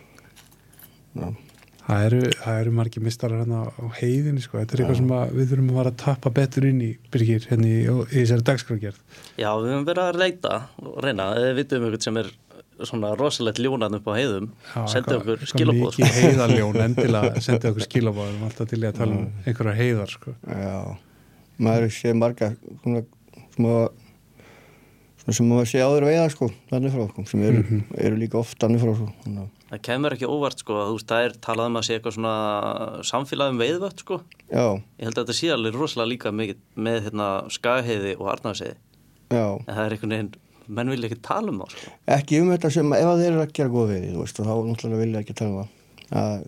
Já. Það eru, það eru margir mistarar hérna á heiðinni, sko. Þetta er eitthvað sem að við þurfum að fara að tappa betur inn í, Birgir, hérna í, í þessari dagskrárgerð. Já, við höfum verið að leita og reyna, við vitum eitthvað sem er svona rosalegt ljónan upp á heiðum. Sendið okkur skilabóð. Mikið heiðarljón, endilega sendið okkur skilabóð. Við erum alltaf til í að tala um einhverja heiðar, sko. Já, maður sé marga svona sem að svona sem maður sé áður veiða, sko, þannig frá, sko, sem eru, mm-hmm. eru líka oft þannig frá, sko. Þannig. Það kemur ekki óvart, sko, þú veist, það er talað um að sé eitthvað svona samfélag um veiðvött, sko. Já. Ég held að þetta sé alveg rosalega líka mikið með hérna Skagaheiði og Arnarheiði. Já. En það er einhvern veginn menn vilja ekki tala um það, sko. Ekki um þetta sem, ef þeir eru að gera góð veiði, þú veist, þá náttúrulega vilja ekki tala um það. Það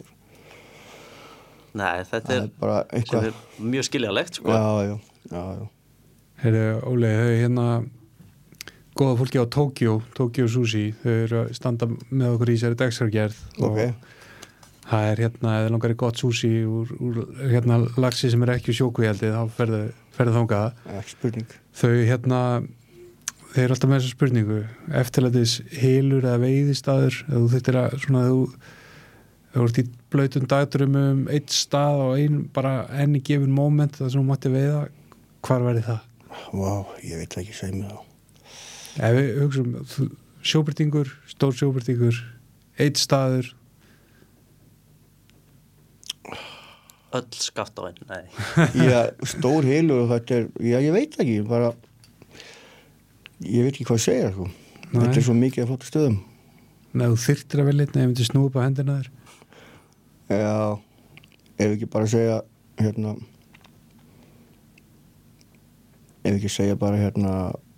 Nei, þetta er, er eitthvað sem er mjög skiljalegt, sko. Já, já, já, já. Heyrðu, Óli, þau hérna góða fólki á Tokyo, Tokyo Sushi, þau eru að standa með okkur í þessari dagskrárgerð. Ok. Það er hérna, eða langar í gott sushi úr, úr hérna laxi sem er ekki sjókvíaldið, þá ferðu, ferðu þangað. Ekki spurning. Þau hérna þeir eru alltaf með þessa spurningu eftirlætis hylur eða veiðistaður eða þú þurftir að svona þú þú ert í blautum dagdrömmum um eitt stað og ein bara enni gefin moment þar sem þú mátti veiða, hvar verði það? Vá, ég veit ekki segja mig þá. Ef við hugsaum sjóbyrtingur, stór sjóbyrtingur, eitt staður. Öll Skaftárinn, nei. Já, stór heilur og þetta er, já, ég veit ekki, bara, ég veit ekki hvað að segja, sko. Þetta er svo mikið að flottu stöðum. Nei, þú þyrftir að velja, nei, ég myndi snúa upp á hendina þér. Já, ef ekki bara segja, hérna, ef ekki segja bara, hérna,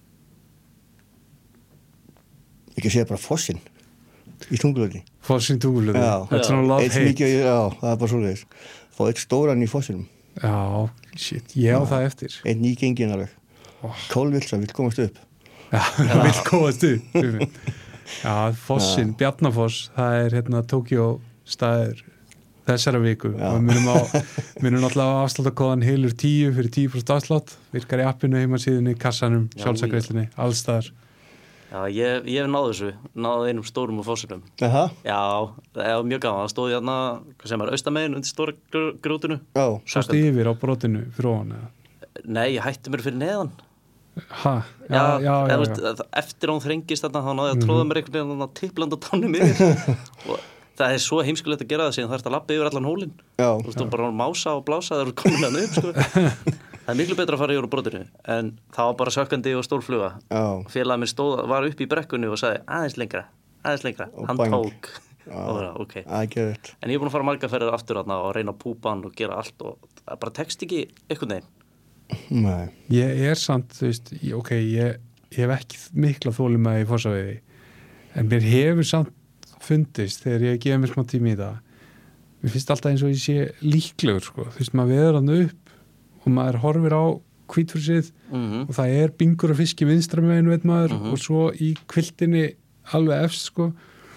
ekki segja bara Fossinn í Tungulöki. Fossinn Tungulöki, þetta er svona love hate. Mikið, já, það er bara svoleiðis. Fá eitt stóran í Fossinum. Já, shit, ég á já, það eftir. Einn nýgengin alveg. Oh. Kólvilsa, vill komast upp. Já, vill komast upp. Já, Fossinn, ja. Bjarnafoss, það er hérna Tókjó staður þessara viku. Já. Og við munum á, munum alltaf afsláttakóðan heilur tíu fyrir tíu prósent afslátt. Virkar í appinu, heimasíðunni, kassanum, sjálfsagreiðslunni, alls staðar. Já, ég, ég hef náðu þessu, náðu einum stórum á Fossinum. Aha. Já, það var mjög gaman. Það stóði hérna, hvað sem er, austamegin undir stóra gr grútinu. Já. Sástu yfir á brotinu fyrir ofan, eða? Nei, ég hætti mér fyrir neðan. Ha? Já, já, já. já, veist, já. Eftir að hún þrengist þarna, þá náði ég að tróða mér einhvern veginn að tippland á tánum yfir. Og það er svo heimskulegt að gera það síðan það ert að labba yfir allan hólinn. Já. Þú veist, þú bara mása og blása þegar þú komin hann upp, sko. Það er miklu betra að fara yfir á brotinu, en það var bara sökkandi og stór fluga. Oh. Félagið minn stóð, var upp í brekkunni og sagði aðeins lengra, aðeins lengra. Og hann bang. tók. Oh. Og það, ok. Ægjöld. En ég er búin að fara margar ferðir aftur þarna og reyna að púpa hann og gera allt og það bara tekst ekki einhvern veginn. Nei. Ég er samt, þú veist, ok, ég, ég hef ekki mikla þolinmæði í Fossaveiði, en mér hefur samt fundist þegar ég gefið mér smá tími í það. Mér finnst alltaf eins og ég sé líklegur, sko. Þú veist, maður veður hann upp og maður horfir á hvítfursið mm -hmm. og það er bingur af fiski vinstramegin, veit maður, mm -hmm. og svo í kvildinni alveg efst, sko,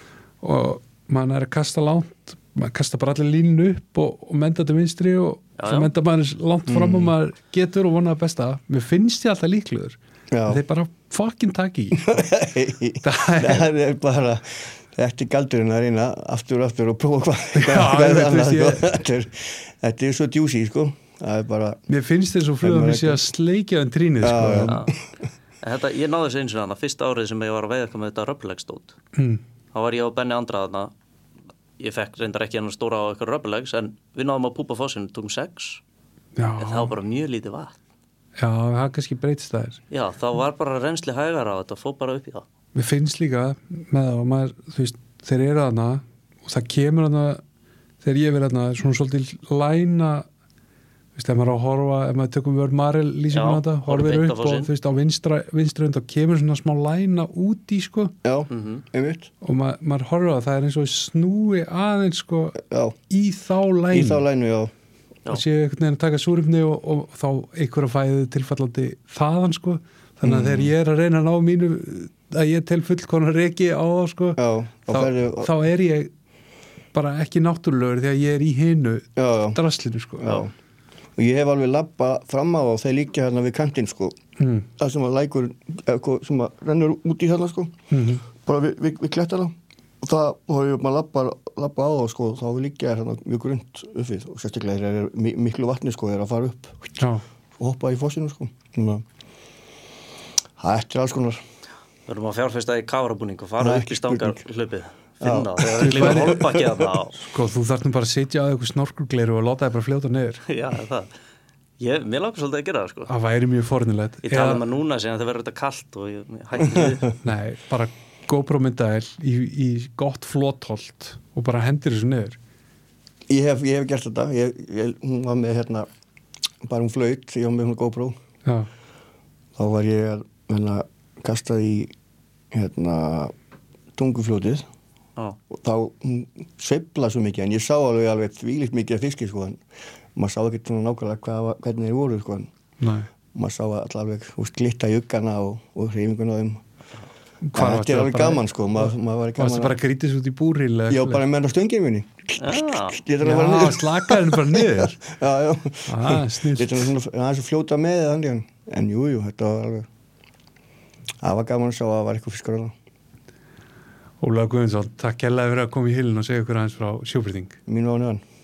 og maður er að kasta langt, maður kasta bara allir línu upp og, og menda til vinstri og já, svo já. menda maður langt fram mm. og maður getur og vonaði besta. Mér finnst ég alltaf líklegur. Þeir bara fucking taki í. það, er... það er bara þetta er galdurinn að reyna aftur og aftur og prófa hvað þetta er, þetta er svo djúsi, sko. Það er bara mér finnst þess að flugðan sé að sleikja en trínið, sko. Já, já. Þetta, ég náði þessu eins og hana fyrsta árið sem ég var að veiða með þetta röppulegstót. Mm. Þá var ég á Benni Andraðna. Ég fekk reyndar ekki hann stóra á eitthvað röppulegs, en við náðum að púpa Fossinu, tókum sex. Já. En það var bara mjög lítið vatn. Já, það er kannski breytist það er. Já, þá var bara reynsli hægara á þetta, fór bara upp í það. Mér finnst líka með það og maður, þú veist, þeir eru þarna og það kemur þarna, þegar ég vil þarna, svona svolítið læna. Þú veist, ef maður á að horfa, ef maður tökum vörð Marel lýsingum á þetta, horfir upp og þú veist, á vinstra, vinstra und og kemur svona smá læna út í, sko. Já, mm -hmm. einmitt. Og ma maður horfir á það, það er eins og snúi aðeins, sko, já. í þá lænu. Í þá lænu, já. Og séu einhvern veginn að taka súrefni og, og þá einhverja fæðu tilfallandi þaðan, sko. Þannig að mm. þegar ég er að reyna að ná mínu, að ég tel fullkonar reki á það, sko, já, þá, ferði, þá er ég bara ekki náttúrulegur þegar ég er í hinu draslinu, sko. Já. Og ég hef alveg labba fram á og þeir líka hérna við kantinn, sko. Mm. Það sem að lækur, sem að rennur út í hérna, sko. Mm -hmm. Bara við, við, við klettana. Og það, þá hefur maður labba, labba á það, sko, þá hefur líka hérna mjög grund uppið. Og sérstaklega þeir eru miklu vatni, sko, þeir að fara upp. Já. Og hoppa í Fossinu, sko. Þannig að það er alls konar. Við erum að fjárfesta í kafarabúning og fara upp í stangar hlupið. Finna, þegar við glímum hólpakki að það. Sko, þú þarft nú bara að sitja á eitthvað snorkurgleiru og láta það bara fljóta niður. Já, það. Ég, mér langar svolítið að gera það, sko. Það væri mjög fornilegt. Ég tala um að núna síðan það verður þetta kalt og ég hætti við. Nei, bara GoPro myndaðil í, í gott flotholt og bara hendir þessu niður. Ég hef, ég hef gert þetta. Ég, ég, hún var með hérna, bara hún flaut, ég var með hún GoPro. Já. Þá var ég að hérna, kasta í hérna, tungufljótið. Já. Og þá sveiflaði svo mikið, en ég sá alveg alveg þvílíkt mikið af fiski, sko, en maður sá ekki svona nákvæmlega hvað, hvernig þeir voru, sko, en Nei. maður sá alveg úst, glitta í uggana og, og hreyfinguna á þeim. Þetta er alveg bara, gaman, sko. Maður, maður var gaman. Varstu bara að grítið út í búrhýl? Já, bara með það stöngin minni. Já, já slakaði henni bara niður. Já, já. Ah, snilt. Þetta er svona, það er svo fljóta með það, en jú, jú, þetta var alveg, það var gaman að sjá að það var eitthvað fiskur á það. Ólafur Guðmundsson, takk kærlega fyrir að koma í hylun og segja ykkur aðeins frá sjóbyrting. Mín var á nöðan.